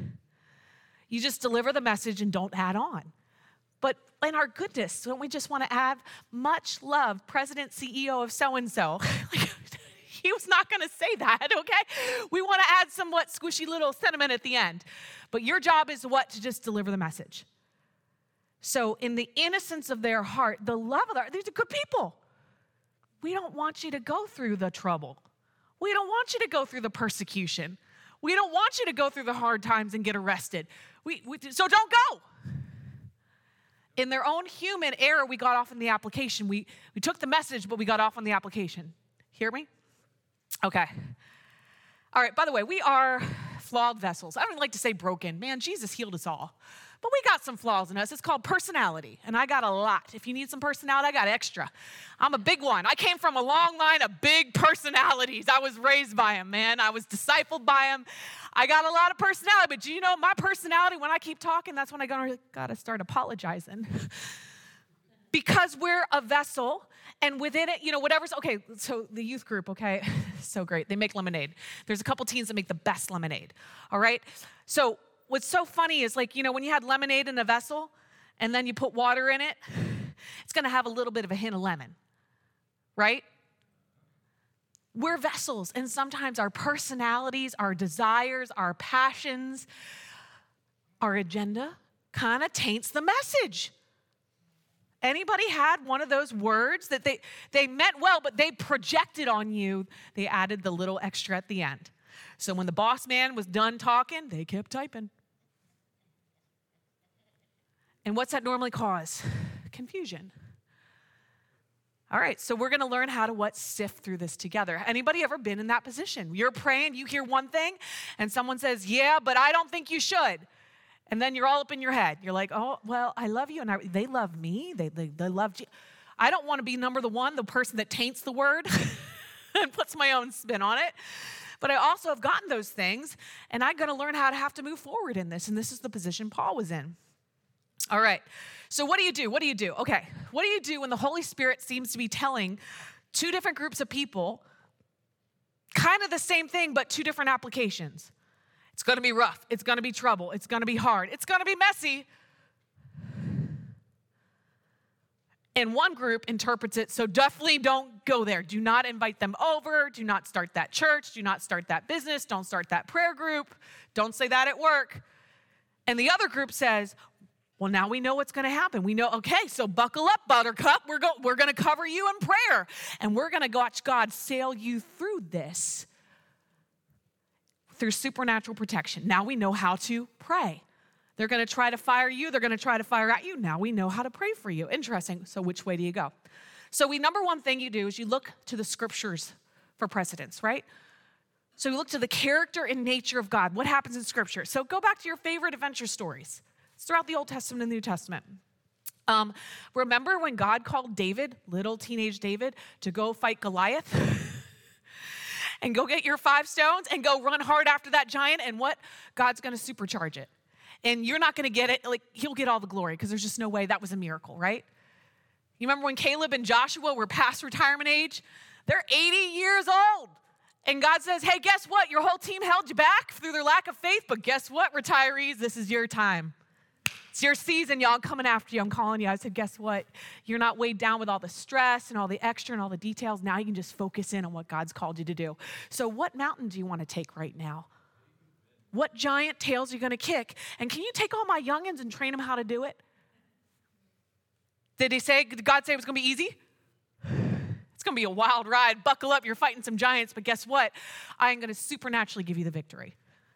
You just deliver the message and don't add on. But in our goodness, don't we just want to add much love, President, CEO of so-and-so? He was not going to say that, okay? We want to add somewhat squishy little sentiment at the end. But your job is what? To just deliver the message. So in the innocence of their heart, the love of their heart, these are good people. We don't want you to go through the trouble. We don't want you to go through the persecution. We don't want you to go through the hard times and get arrested. So don't go. In their own human error, we got off on the application. We took the message, but we got off on the application. Hear me? Okay. All right, by the way, we are flawed vessels. I don't like to say broken. Man, Jesus healed us all. But we got some flaws in us. It's called personality, and I got a lot. If you need some personality, I got extra. I'm a big one. I came from a long line of big personalities. I was raised by them, man. I was discipled by them. I got a lot of personality, but do you know my personality, when I keep talking, that's when I got to start apologizing. Because we're a vessel, and within it, whatever's, okay, so the youth group, okay, so great. They make lemonade. There's a couple teens that make the best lemonade, all right? So what's so funny is when you had lemonade in a vessel, and then you put water in it, it's going to have a little bit of a hint of lemon, right? We're vessels, and sometimes our personalities, our desires, our passions, our agenda kind of taints the message. Anybody had one of those words that they meant well, but they projected on you? They added the little extra at the end. So when the boss man was done talking, they kept typing. And what's that normally cause? Confusion. All right, so we're going to learn how to sift through this together. Anybody ever been in that position? You're praying, you hear one thing, and someone says, yeah, but I don't think you should. And then you're all up in your head. You're like, oh, well, I love you, and they love me. They love you. I don't want to be the person that taints the word and puts my own spin on it. But I also have gotten those things, and I'm going to learn how to have to move forward in this, and this is the position Paul was in. All right, so what do you do? Okay, what do you do when the Holy Spirit seems to be telling two different groups of people kind of the same thing, but two different applications? It's going to be rough. It's going to be trouble. It's going to be hard. It's going to be messy. And one group interprets it, so definitely don't go there. Do not invite them over. Do not start that church. Do not start that business. Don't start that prayer group. Don't say that at work. And the other group says, well, now we know what's going to happen. We know, okay, so buckle up, Buttercup. We're going to cover you in prayer. And we're going to watch God sail you through this through supernatural protection. Now we know how to pray. They're going to try to fire you. They're going to try to fire at you. Now we know how to pray for you. Interesting. So which way do you go? So number one thing you do is you look to the scriptures for precedence, right? So you look to the character and nature of God. What happens in scripture? So go back to your favorite adventure stories. It's throughout the Old Testament and the New Testament. Remember when God called David, little teenage David, to go fight Goliath? And go get your 5 stones and go run hard after that giant, and what? God's going to supercharge it. And you're not going to get it, he'll get all the glory because there's just no way that was a miracle, right? You remember when Caleb and Joshua were past retirement age? They're 80 years old. And God says, hey, guess what? Your whole team held you back through their lack of faith, but guess what, retirees? This is your time. It's your season, y'all. I'm coming after you. I'm calling you. I said, guess what? You're not weighed down with all the stress and all the extra and all the details. Now you can just focus in on what God's called you to do. So what mountain do you want to take right now? What giant tails are you going to kick? And can you take all my youngins and train them how to do it? Did God say it was going to be easy? It's going to be a wild ride. Buckle up. You're fighting some giants. But guess what? I am going to supernaturally give you the victory.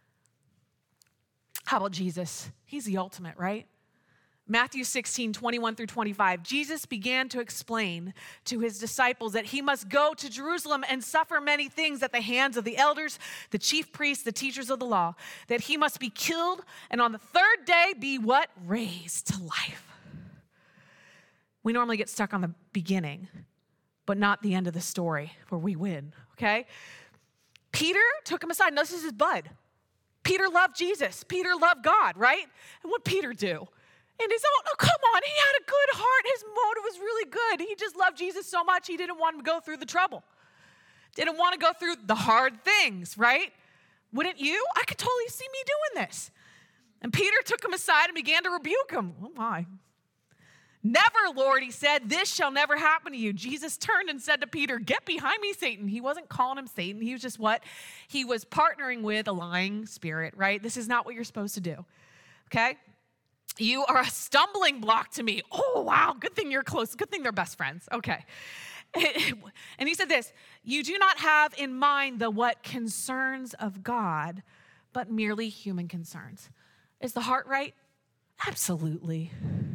How about Jesus? He's the ultimate, right? Matthew 16, 21 through 25, Jesus began to explain to his disciples that he must go to Jerusalem and suffer many things at the hands of the elders, the chief priests, the teachers of the law, that he must be killed and on the third day be what? Raised to life. We normally get stuck on the beginning, but not the end of the story where we win, okay? Peter took him aside. No, this is his bud. Peter loved Jesus. Peter loved God, right? And what did Peter do? And his own, oh, come on, he had a good heart. His motive was really good. He just loved Jesus so much, he didn't want him to go through the trouble. Didn't want to go through the hard things, right? Wouldn't you? I could totally see me doing this. And Peter took him aside and began to rebuke him. Oh, my. Never, Lord, he said, this shall never happen to you. Jesus turned and said to Peter, get behind me, Satan. He wasn't calling him Satan. He was just what? He was partnering with a lying spirit, right? This is not what you're supposed to do, okay? You are a stumbling block to me. Oh, wow, good thing you're close. Good thing they're best friends. Okay. And he said this, you do not have in mind the what concerns of God, but merely human concerns. Is the heart right? Absolutely.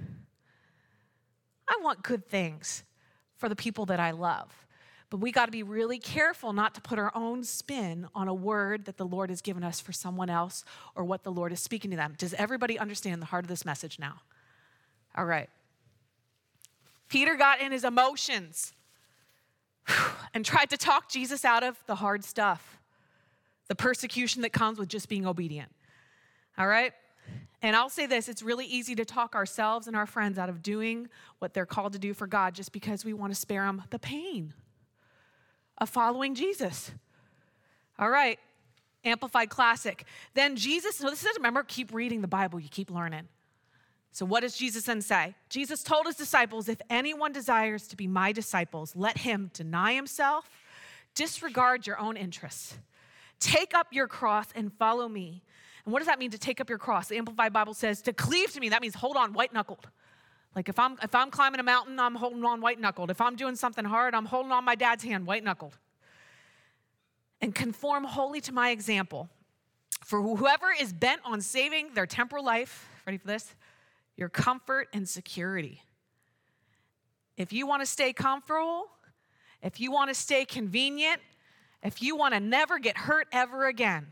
I want good things for the people that I love. But we got to be really careful not to put our own spin on a word that the Lord has given us for someone else or what the Lord is speaking to them. Does everybody understand the heart of this message now? All right. Peter got in his emotions and tried to talk Jesus out of the hard stuff, the persecution that comes with just being obedient. All right? And I'll say this, it's really easy to talk ourselves and our friends out of doing what they're called to do for God just because we want to spare them the pain of following Jesus. All right, Amplified Classic. Then Jesus, so this is, remember, keep reading the Bible, you keep learning. So what does Jesus then say? Jesus told his disciples, if anyone desires to be my disciples, let him deny himself, disregard your own interests, take up your cross and follow me. And what does that mean to take up your cross? The Amplified Bible says to cleave to me. That means hold on, white-knuckled. Like if I'm climbing a mountain, I'm holding on white-knuckled. If I'm doing something hard, I'm holding on my dad's hand, white-knuckled. and conform wholly to my example. For whoever is bent on saving their temporal life, ready for this? Your comfort and security. If you want to stay comfortable, if you want to stay convenient, if you want to never get hurt ever again,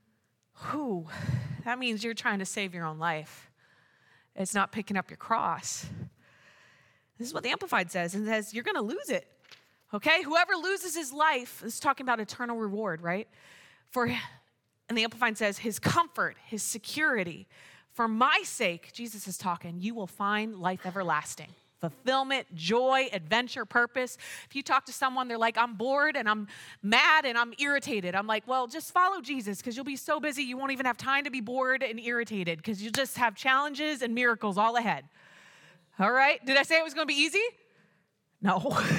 that means you're trying to save your own life. It's not picking up your cross. This is what the Amplified says. It says, you're going to lose it. Okay? Whoever loses his life, this is talking about eternal reward, right? And the Amplified says, his comfort, his security. For my sake, Jesus is talking, you will find life everlasting. Fulfillment, joy, adventure, purpose. If you talk to someone, they're like, I'm bored and I'm mad and I'm irritated. I'm like, well, just follow Jesus because you'll be so busy you won't even have time to be bored and irritated because you'll just have challenges and miracles all ahead. All right? Did I say it was going to be easy? No.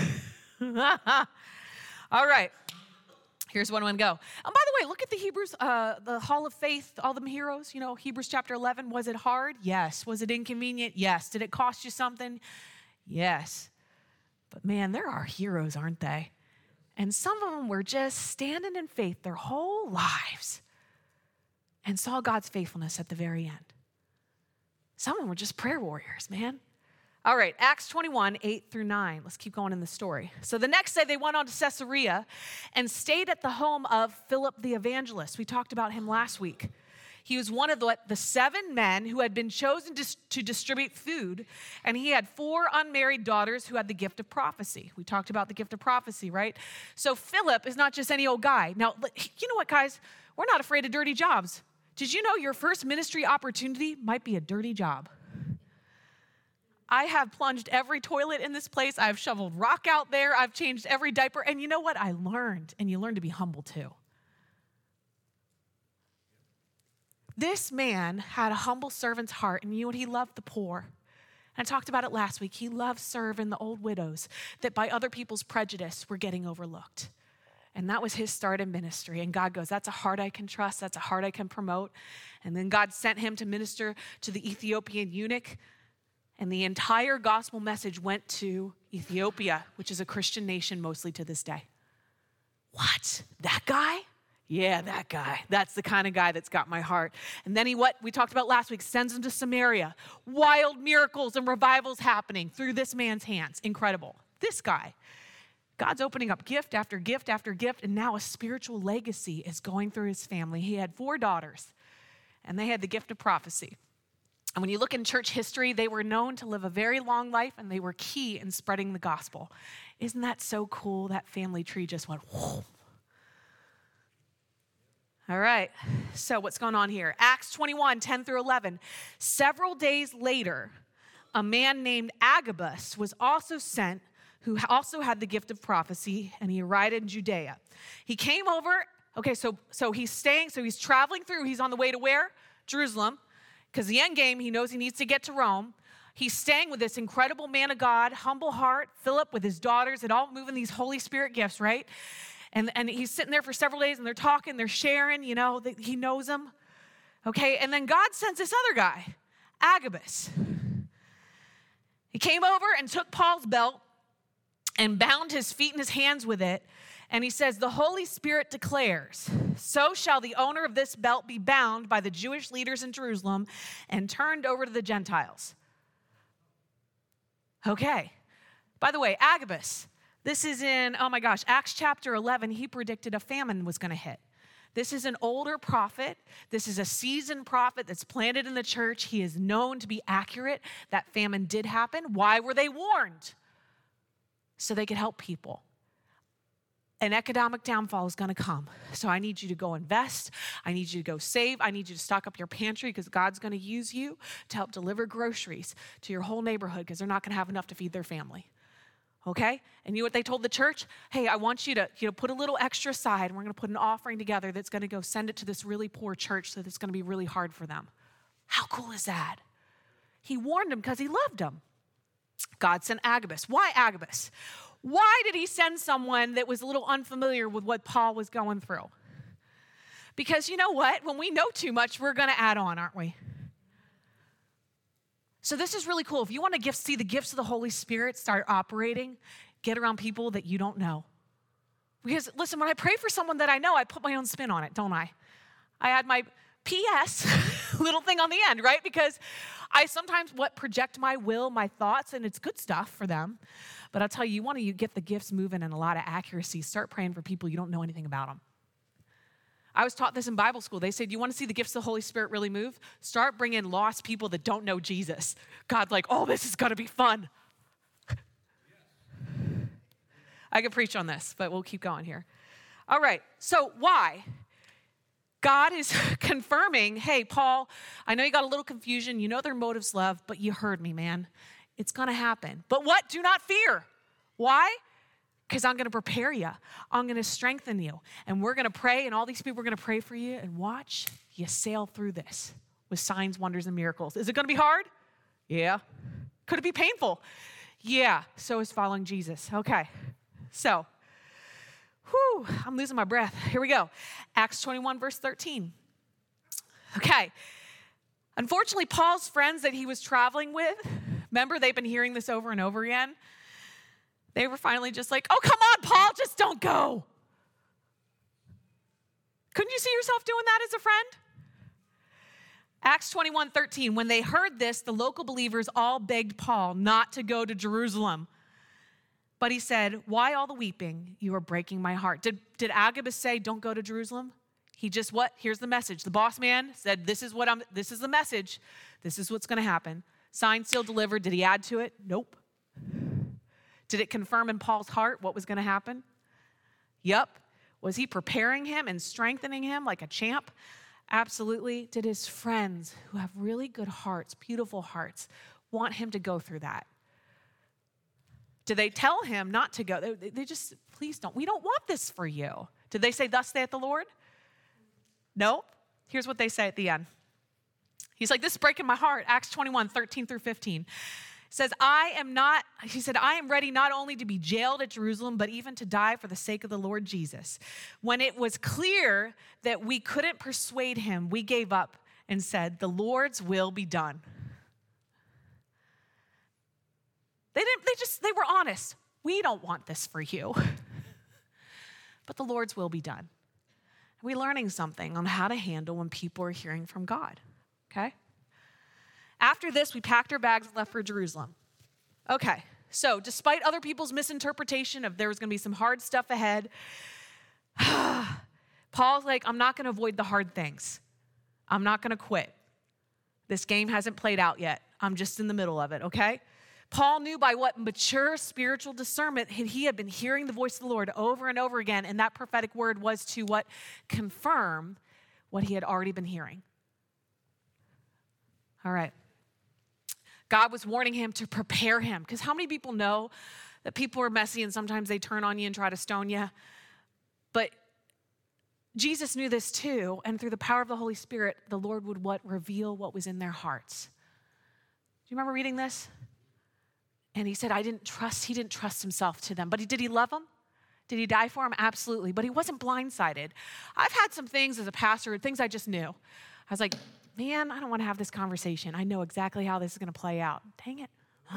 All right. Here's one I'm going to go. And by the way, look at the Hebrews, the Hall of Faith, all them heroes. You know, Hebrews chapter 11. Was it hard? Yes. Was it inconvenient? Yes. Did it cost you something? Yes. But man, there are heroes, aren't they? And some of them were just standing in faith their whole lives and saw God's faithfulness at the very end. Some of them were just prayer warriors, man. All right, Acts 21, 8 through 9. Let's keep going in the story. So the next day they went on to Caesarea and stayed at the home of Philip the evangelist. We talked about him last week. He was one of the 7 men who had been chosen to distribute food, and he had 4 unmarried daughters who had the gift of prophecy. We talked about the gift of prophecy, right? So Philip is not just any old guy. Now, you know what, guys? We're not afraid of dirty jobs. Did you know your first ministry opportunity might be a dirty job? I have plunged every toilet in this place. I've shoveled rock out there. I've changed every diaper. And you know what? I learned, and you learn to be humble too. This man had a humble servant's heart, and you know what? He loved the poor. And I talked about it last week. He loved serving the old widows that by other people's prejudice were getting overlooked. And that was his start in ministry. And God goes, that's a heart I can trust. That's a heart I can promote. And then God sent him to minister to the Ethiopian eunuch. And the entire gospel message went to Ethiopia, which is a Christian nation mostly to this day. What? That guy? Yeah, that guy. That's the kind of guy that's got my heart. And then what we talked about last week, sends him to Samaria. Wild miracles and revivals happening through this man's hands. Incredible. This guy. God's opening up gift after gift after gift, and now a spiritual legacy is going through his family. He had 4 daughters, and they had the gift of prophecy. And when you look in church history, they were known to live a very long life, and they were key in spreading the gospel. Isn't that so cool? That family tree just went, whoa. All right, so what's going on here? Acts 21, 10 through 11. Several days later, a man named Agabus was also sent, who also had the gift of prophecy, and he arrived in Judea. He came over, okay, so he's traveling through, he's on the way to where? Jerusalem. Because the end game, he knows he needs to get to Rome. He's staying with this incredible man of God, humble heart, Philip with his daughters, and all moving these Holy Spirit gifts, right? And he's sitting there for several days, and they're talking, they're sharing, you know, he knows them. Okay, and then God sends this other guy, Agabus. He came over and took Paul's belt and bound his feet and his hands with it. And he says, the Holy Spirit declares, so shall the owner of this belt be bound by the Jewish leaders in Jerusalem and turned over to the Gentiles. Okay. By the way, Agabus, this is in, Acts chapter 11. He predicted a famine was going to hit. This is an older prophet. This is a seasoned prophet that's planted in the church. He is known to be accurate. That famine did happen. Why were they warned? So they could help people. An economic downfall is going to come. So I need you to go invest. I need you to go save. I need you to stock up your pantry because God's going to use you to help deliver groceries to your whole neighborhood because they're not going to have enough to feed their family. Okay? And you know what they told the church? Hey, I want you to put a little extra aside, and we're going to put an offering together that's going to go send it to this really poor church so that's going to be really hard for them. How cool is that? He warned them because he loved them. God sent Agabus. Why Agabus? Why did he send someone that was a little unfamiliar with what Paul was going through? Because you know what? When we know too much, we're going to add on, aren't we? So this is really cool. If you want to see the gifts of the Holy Spirit start operating, get around people that you don't know. Because listen, when I pray for someone that I know, I put my own spin on it, don't I? I add my P.S. little thing on the end, right? Because I sometimes project my will, my thoughts, and it's good stuff for them. But I'll tell you, you want to get the gifts moving and a lot of accuracy. Start praying for people you don't know anything about them. I was taught this in Bible school. They said, you want to see the gifts of the Holy Spirit really move? Start bringing lost people that don't know Jesus. God's like, oh, this is going to be fun. I could preach on this, but we'll keep going here. All right, so why? God is confirming, hey, Paul, I know you got a little confusion. You know their motives love, but you heard me, man. It's going to happen. But what? Do not fear. Why? Because I'm going to prepare you. I'm going to strengthen you. And we're going to pray, and all these people are going to pray for you. And watch you sail through this with signs, wonders, and miracles. Is it going to be hard? Yeah. Could it be painful? Yeah. So is following Jesus. Okay. So, I'm losing my breath. Here we go. Acts 21, verse 13. Okay. Unfortunately, Paul's friends that he was traveling with, remember, they've been hearing this over and over again. They were finally just like, oh, come on, Paul, just don't go. Couldn't you see yourself doing that as a friend? Acts 21, 13. When they heard this, the local believers all begged Paul not to go to Jerusalem. But he said, why all the weeping? You are breaking my heart. Did Agabus say, don't go to Jerusalem? He just what? Here's the message. The boss man said, this is the message. This is what's going to happen. Signed, sealed, delivered. Did he add to it? Nope. Did it confirm in Paul's heart what was going to happen? Yep. Was he preparing him and strengthening him like a champ? Absolutely. Did his friends who have really good hearts, beautiful hearts, want him to go through that? Did they tell him not to go? They just, please don't. We don't want this for you. Did they say, thus saith the Lord? No. Here's what they say at the end. He's like, this is breaking my heart. Acts 21, 13 through 15. Says, I am ready not only to be jailed at Jerusalem, but even to die for the sake of the Lord Jesus. When it was clear that we couldn't persuade him, we gave up and said, the Lord's will be done. They were honest. We don't want this for you. But the Lord's will be done. We're learning something on how to handle when people are hearing from God, okay? After this, we packed our bags and left for Jerusalem. Okay, so despite other people's misinterpretation of there was going to be some hard stuff ahead, Paul's like, I'm not going to avoid the hard things. I'm not going to quit. This game hasn't played out yet. I'm just in the middle of it, okay? Paul knew by what mature spiritual discernment he had been hearing the voice of the Lord over and over again, and that prophetic word was to what? Confirm what he had already been hearing. All right. God was warning him to prepare him, because how many people know that people are messy and sometimes they turn on you and try to stone you? But Jesus knew this too, and through the power of the Holy Spirit, the Lord would reveal what was in their hearts. Do you remember reading this? And he said, he didn't trust himself to them. But did he love them? Did he die for them? Absolutely. But he wasn't blindsided. I've had some things as a pastor, things I just knew. I was like, man, I don't want to have this conversation. I know exactly how this is going to play out. Dang it.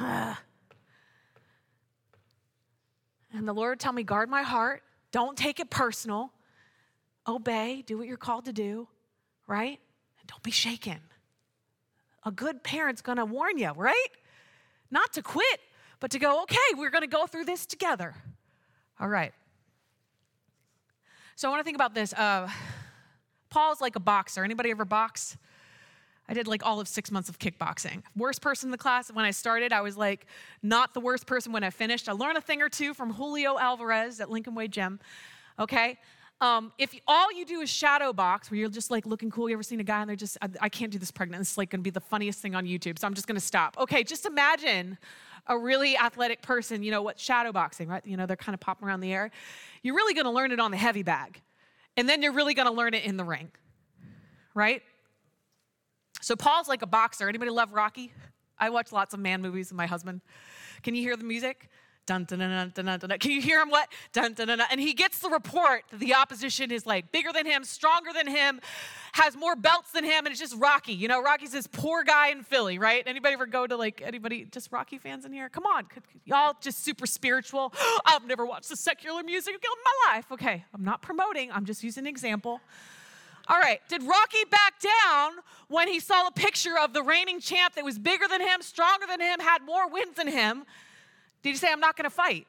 And the Lord would tell me, guard my heart. Don't take it personal. Obey. Do what you're called to do. Right? And don't be shaken. A good parent's going to warn you, right? Not to quit, but to go, okay, we're going to go through this together. All right. So I want to think about this. Paul's like a boxer. Anybody ever box? I did like all of 6 months of kickboxing. Worst person in the class. When I started, I was like not the worst person when I finished. I learned a thing or two from Julio Alvarez at Lincoln Way Gym. Okay. If all you do is shadow box, where you're just like looking cool, you ever seen a guy and they're just, I can't do this pregnant. This is like going to be the funniest thing on YouTube, so I'm just going to stop. Okay, just imagine a really athletic person, what shadow boxing, right? They're kind of popping around the air. You're really going to learn it on the heavy bag, and then you're really going to learn it in the ring, right? So Paul's like a boxer. Anybody love Rocky? I watch lots of man movies with my husband. Can you hear the music? Dun, dun, dun, dun, dun, dun, dun. Can you hear him? What? Dun, dun, dun, dun. And he gets the report that the opposition is like bigger than him, stronger than him, has more belts than him, and it's just Rocky. You know, Rocky's this poor guy in Philly, right? Anybody ever go to anybody, just Rocky fans in here? Come on, y'all just super spiritual. I've never watched the secular music in my life. Okay, I'm not promoting, I'm just using an example. All right, did Rocky back down when he saw a picture of the reigning champ that was bigger than him, stronger than him, had more wins than him? Did he say, I'm not going to fight?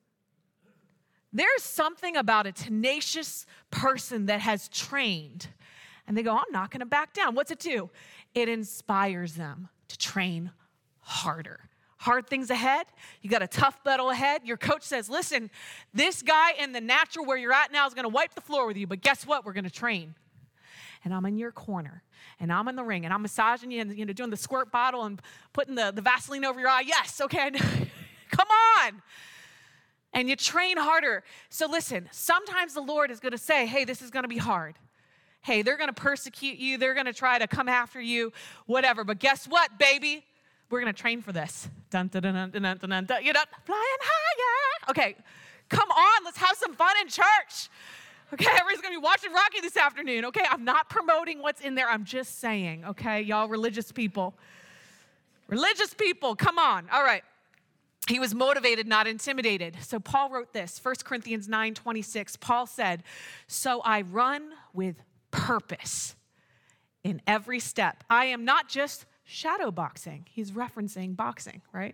There's something about a tenacious person that has trained, and they go, I'm not going to back down. What's it do? It inspires them to train harder. Hard things ahead. You got a tough battle ahead. Your coach says, listen, this guy in the natural where you're at now is going to wipe the floor with you, but guess what? We're going to train. And I'm in your corner, and I'm in the ring, and I'm massaging you and doing the squirt bottle and putting the Vaseline over your eye. Yes, okay. Come on. And you train harder. So listen, sometimes the Lord is going to say, hey, this is going to be hard. Hey, they're going to persecute you. They're going to try to come after you, whatever. But guess what, baby? We're going to train for this. Dun, dun, dun, dun, dun, dun, dun, dun. You know, flying higher. Okay, come on. Let's have some fun in church. Okay, everybody's going to be watching Rocky this afternoon. Okay, I'm not promoting what's in there. I'm just saying, okay, y'all religious people. Religious people, come on. All right. He was motivated, not intimidated. So Paul wrote this, 1 Corinthians 9:26. Paul said, so I run with purpose in every step. I am not just shadow boxing. He's referencing boxing, right?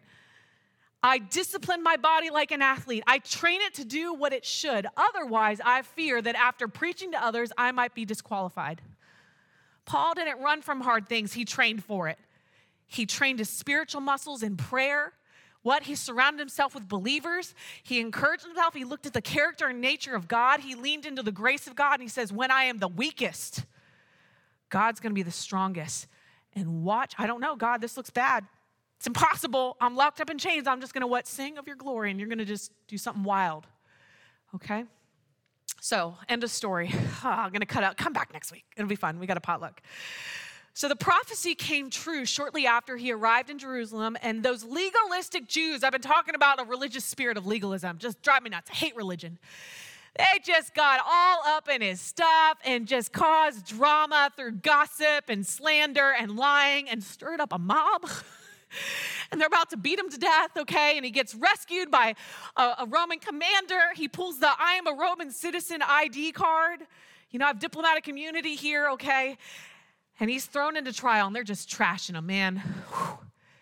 I discipline my body like an athlete. I train it to do what it should. Otherwise, I fear that after preaching to others, I might be disqualified. Paul didn't run from hard things. He trained for it. He trained his spiritual muscles in prayer. He surrounded himself with believers. He encouraged himself. He looked at the character and nature of God. He leaned into the grace of God, and he says, when I am the weakest, God's going to be the strongest. And watch, I don't know, God, this looks bad. It's impossible. I'm locked up in chains. I'm just going to sing of your glory, and you're going to just do something wild. Okay? So, end of story. I'm going to cut out. Come back next week. It'll be fun. We got a potluck. So the prophecy came true shortly after he arrived in Jerusalem, and those legalistic Jews, I've been talking about a religious spirit of legalism, just drive me nuts. I hate religion. They just got all up in his stuff and just caused drama through gossip and slander and lying and stirred up a mob. And they're about to beat him to death, okay? And he gets rescued by a Roman commander. He pulls the I am a Roman citizen ID card. You know, I have diplomatic immunity here, okay? And he's thrown into trial, and they're just trashing him, man. Whew.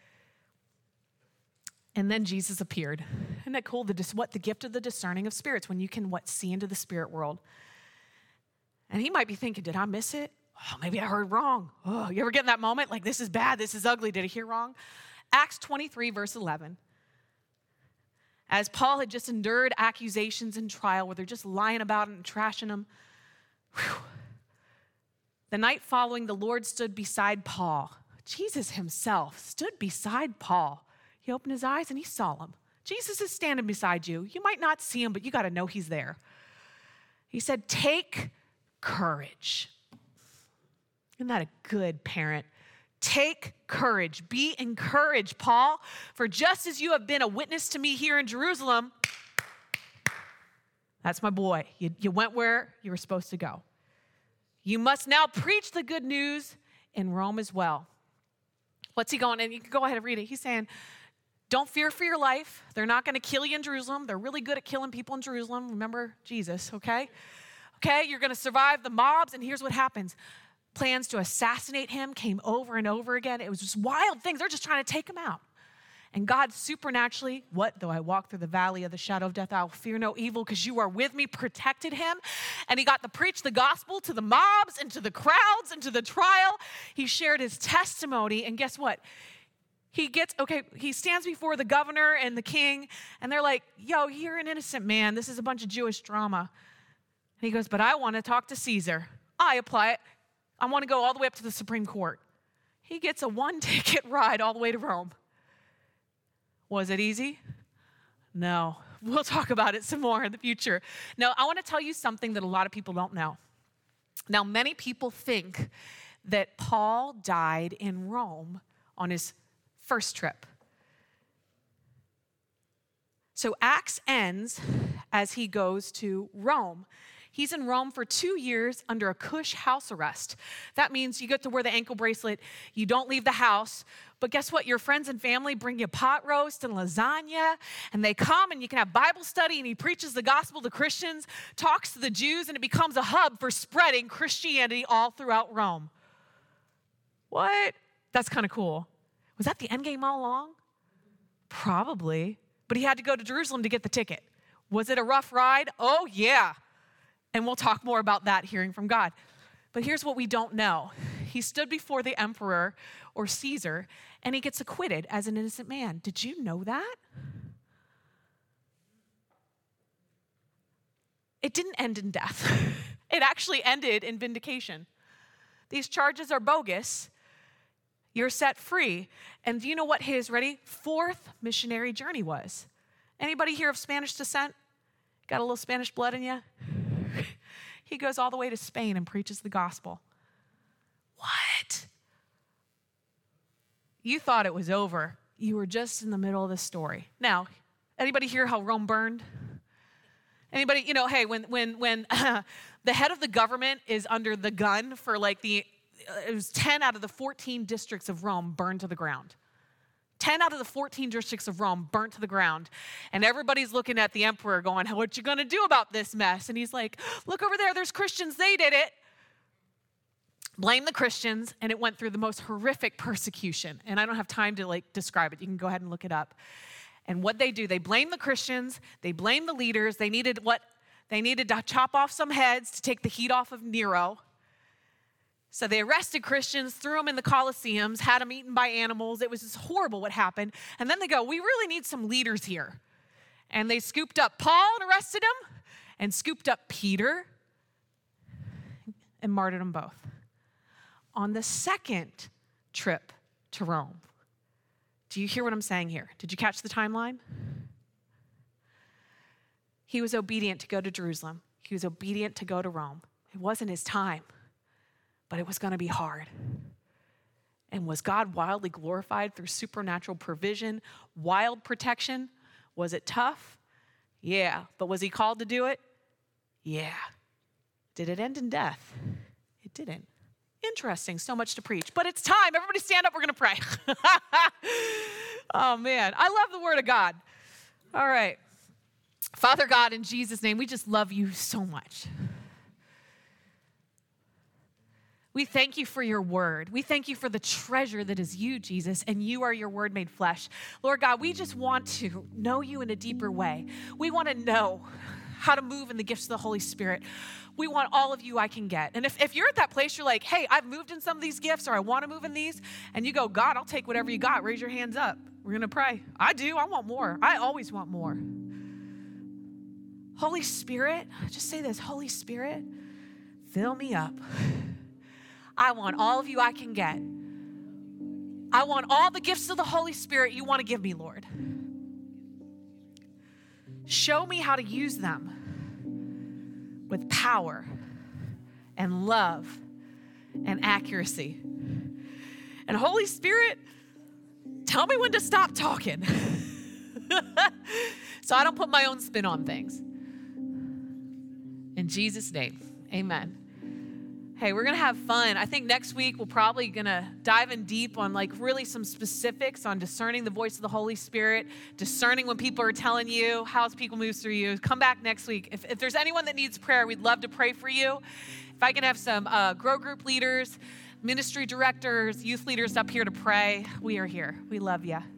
And then Jesus appeared. Isn't that cool? The gift of the discerning of spirits, when you can see into the spirit world. And he might be thinking, did I miss it? Oh, maybe I heard wrong. Oh, you ever get in that moment? Like, this is bad, this is ugly. Did I hear wrong? Acts 23, verse 11. As Paul had just endured accusations in trial where they're just lying about it and trashing him. Whew. The night following, the Lord stood beside Paul. Jesus himself stood beside Paul. He opened his eyes and he saw him. Jesus is standing beside you. You might not see him, but you got to know he's there. He said, take courage. Isn't that a good parent? Take courage. Be encouraged, Paul. For just as you have been a witness to me here in Jerusalem, that's my boy. You went where you were supposed to go. You must now preach the good news in Rome as well. What's he going? And you can go ahead and read it. He's saying, don't fear for your life. They're not going to kill you in Jerusalem. They're really good at killing people in Jerusalem. Remember Jesus, okay? Okay, you're going to survive the mobs, and here's what happens. Plans to assassinate him came over and over again. It was just wild things. They're just trying to take him out. And God supernaturally, though I walk through the valley of the shadow of death, I will fear no evil because you are with me, protected him. And he got to preach the gospel to the mobs and to the crowds and to the trial. He shared his testimony. And guess what? He stands before the governor and the king, and they're like, yo, you're an innocent man. This is a bunch of Jewish drama. And he goes, but I want to talk to Caesar. I apply it. I want to go all the way up to the Supreme Court. He gets a one-ticket ride all the way to Rome. Was it easy? No. We'll talk about it some more in the future. Now, I want to tell you something that a lot of people don't know. Now, many people think that Paul died in Rome on his first trip. So Acts ends as he goes to Rome. He's in Rome for 2 years under a Cush house arrest. That means you get to wear the ankle bracelet, you don't leave the house, but guess what? Your friends and family bring you pot roast and lasagna, and they come and you can have Bible study, and he preaches the gospel to Christians, talks to the Jews, and it becomes a hub for spreading Christianity all throughout Rome. What? That's kind of cool. Was that the end game all along? Probably, but he had to go to Jerusalem to get the ticket. Was it a rough ride? Oh, yeah. And we'll talk more about that hearing from God. But here's what we don't know. He stood before the emperor or Caesar, and he gets acquitted as an innocent man. Did you know that? It didn't end in death. It actually ended in vindication. These charges are bogus. You're set free. And do you know what his, fourth missionary journey was? Anybody here of Spanish descent? Got a little Spanish blood in you? He goes all the way to Spain and preaches the gospel. What? You thought it was over. You were just in the middle of the story. Now, anybody hear how Rome burned? Anybody, hey, when the head of the government is under the gun for it was 10 out of the 14 districts of Rome burned to the ground. 10 out of the 14 districts of Rome burnt to the ground. And everybody's looking at the emperor going, what you going to do about this mess? And he's like, look over there, there's Christians, they did it. Blame the Christians, and it went through the most horrific persecution. And I don't have time to describe it. You can go ahead and look it up. And what they do, they blame the Christians, they blame the leaders. They needed to chop off some heads to take the heat off of Nero. So they arrested Christians, threw them in the Colosseums, had them eaten by animals. It was just horrible what happened. And then they go, we really need some leaders here. And they scooped up Paul and arrested him, and scooped up Peter and martyred them both. On the second trip to Rome, do you hear what I'm saying here? Did you catch the timeline? He was obedient to go to Jerusalem. He was obedient to go to Rome. It wasn't his time. But it was going to be hard. And was God wildly glorified through supernatural provision, wild protection? Was it tough? Yeah. But was he called to do it? Yeah. Did it end in death? It didn't. Interesting. So much to preach. But it's time. Everybody stand up. We're going to pray. Oh, man. I love the word of God. All right. Father God, in Jesus' name, we just love you so much. We thank you for your word. We thank you for the treasure that is you, Jesus, and you are your word made flesh. Lord God, we just want to know you in a deeper way. We want to know how to move in the gifts of the Holy Spirit. We want all of you I can get. And if you're at that place, you're like, hey, I've moved in some of these gifts, or I want to move in these, and you go, God, I'll take whatever you got. Raise your hands up. We're going to pray. I do. I want more. I always want more. Holy Spirit, just say this, Holy Spirit, fill me up. I want all of you I can get. I want all the gifts of the Holy Spirit you want to give me, Lord. Show me how to use them with power and love and accuracy. And Holy Spirit, tell me when to stop talking so I don't put my own spin on things. In Jesus' name, amen. Hey, we're going to have fun. I think next week we're probably going to dive in deep on really some specifics on discerning the voice of the Holy Spirit, discerning when people are telling you, how people move through you. Come back next week. If there's anyone that needs prayer, we'd love to pray for you. If I can have some grow group leaders, ministry directors, youth leaders up here to pray, we are here. We love you.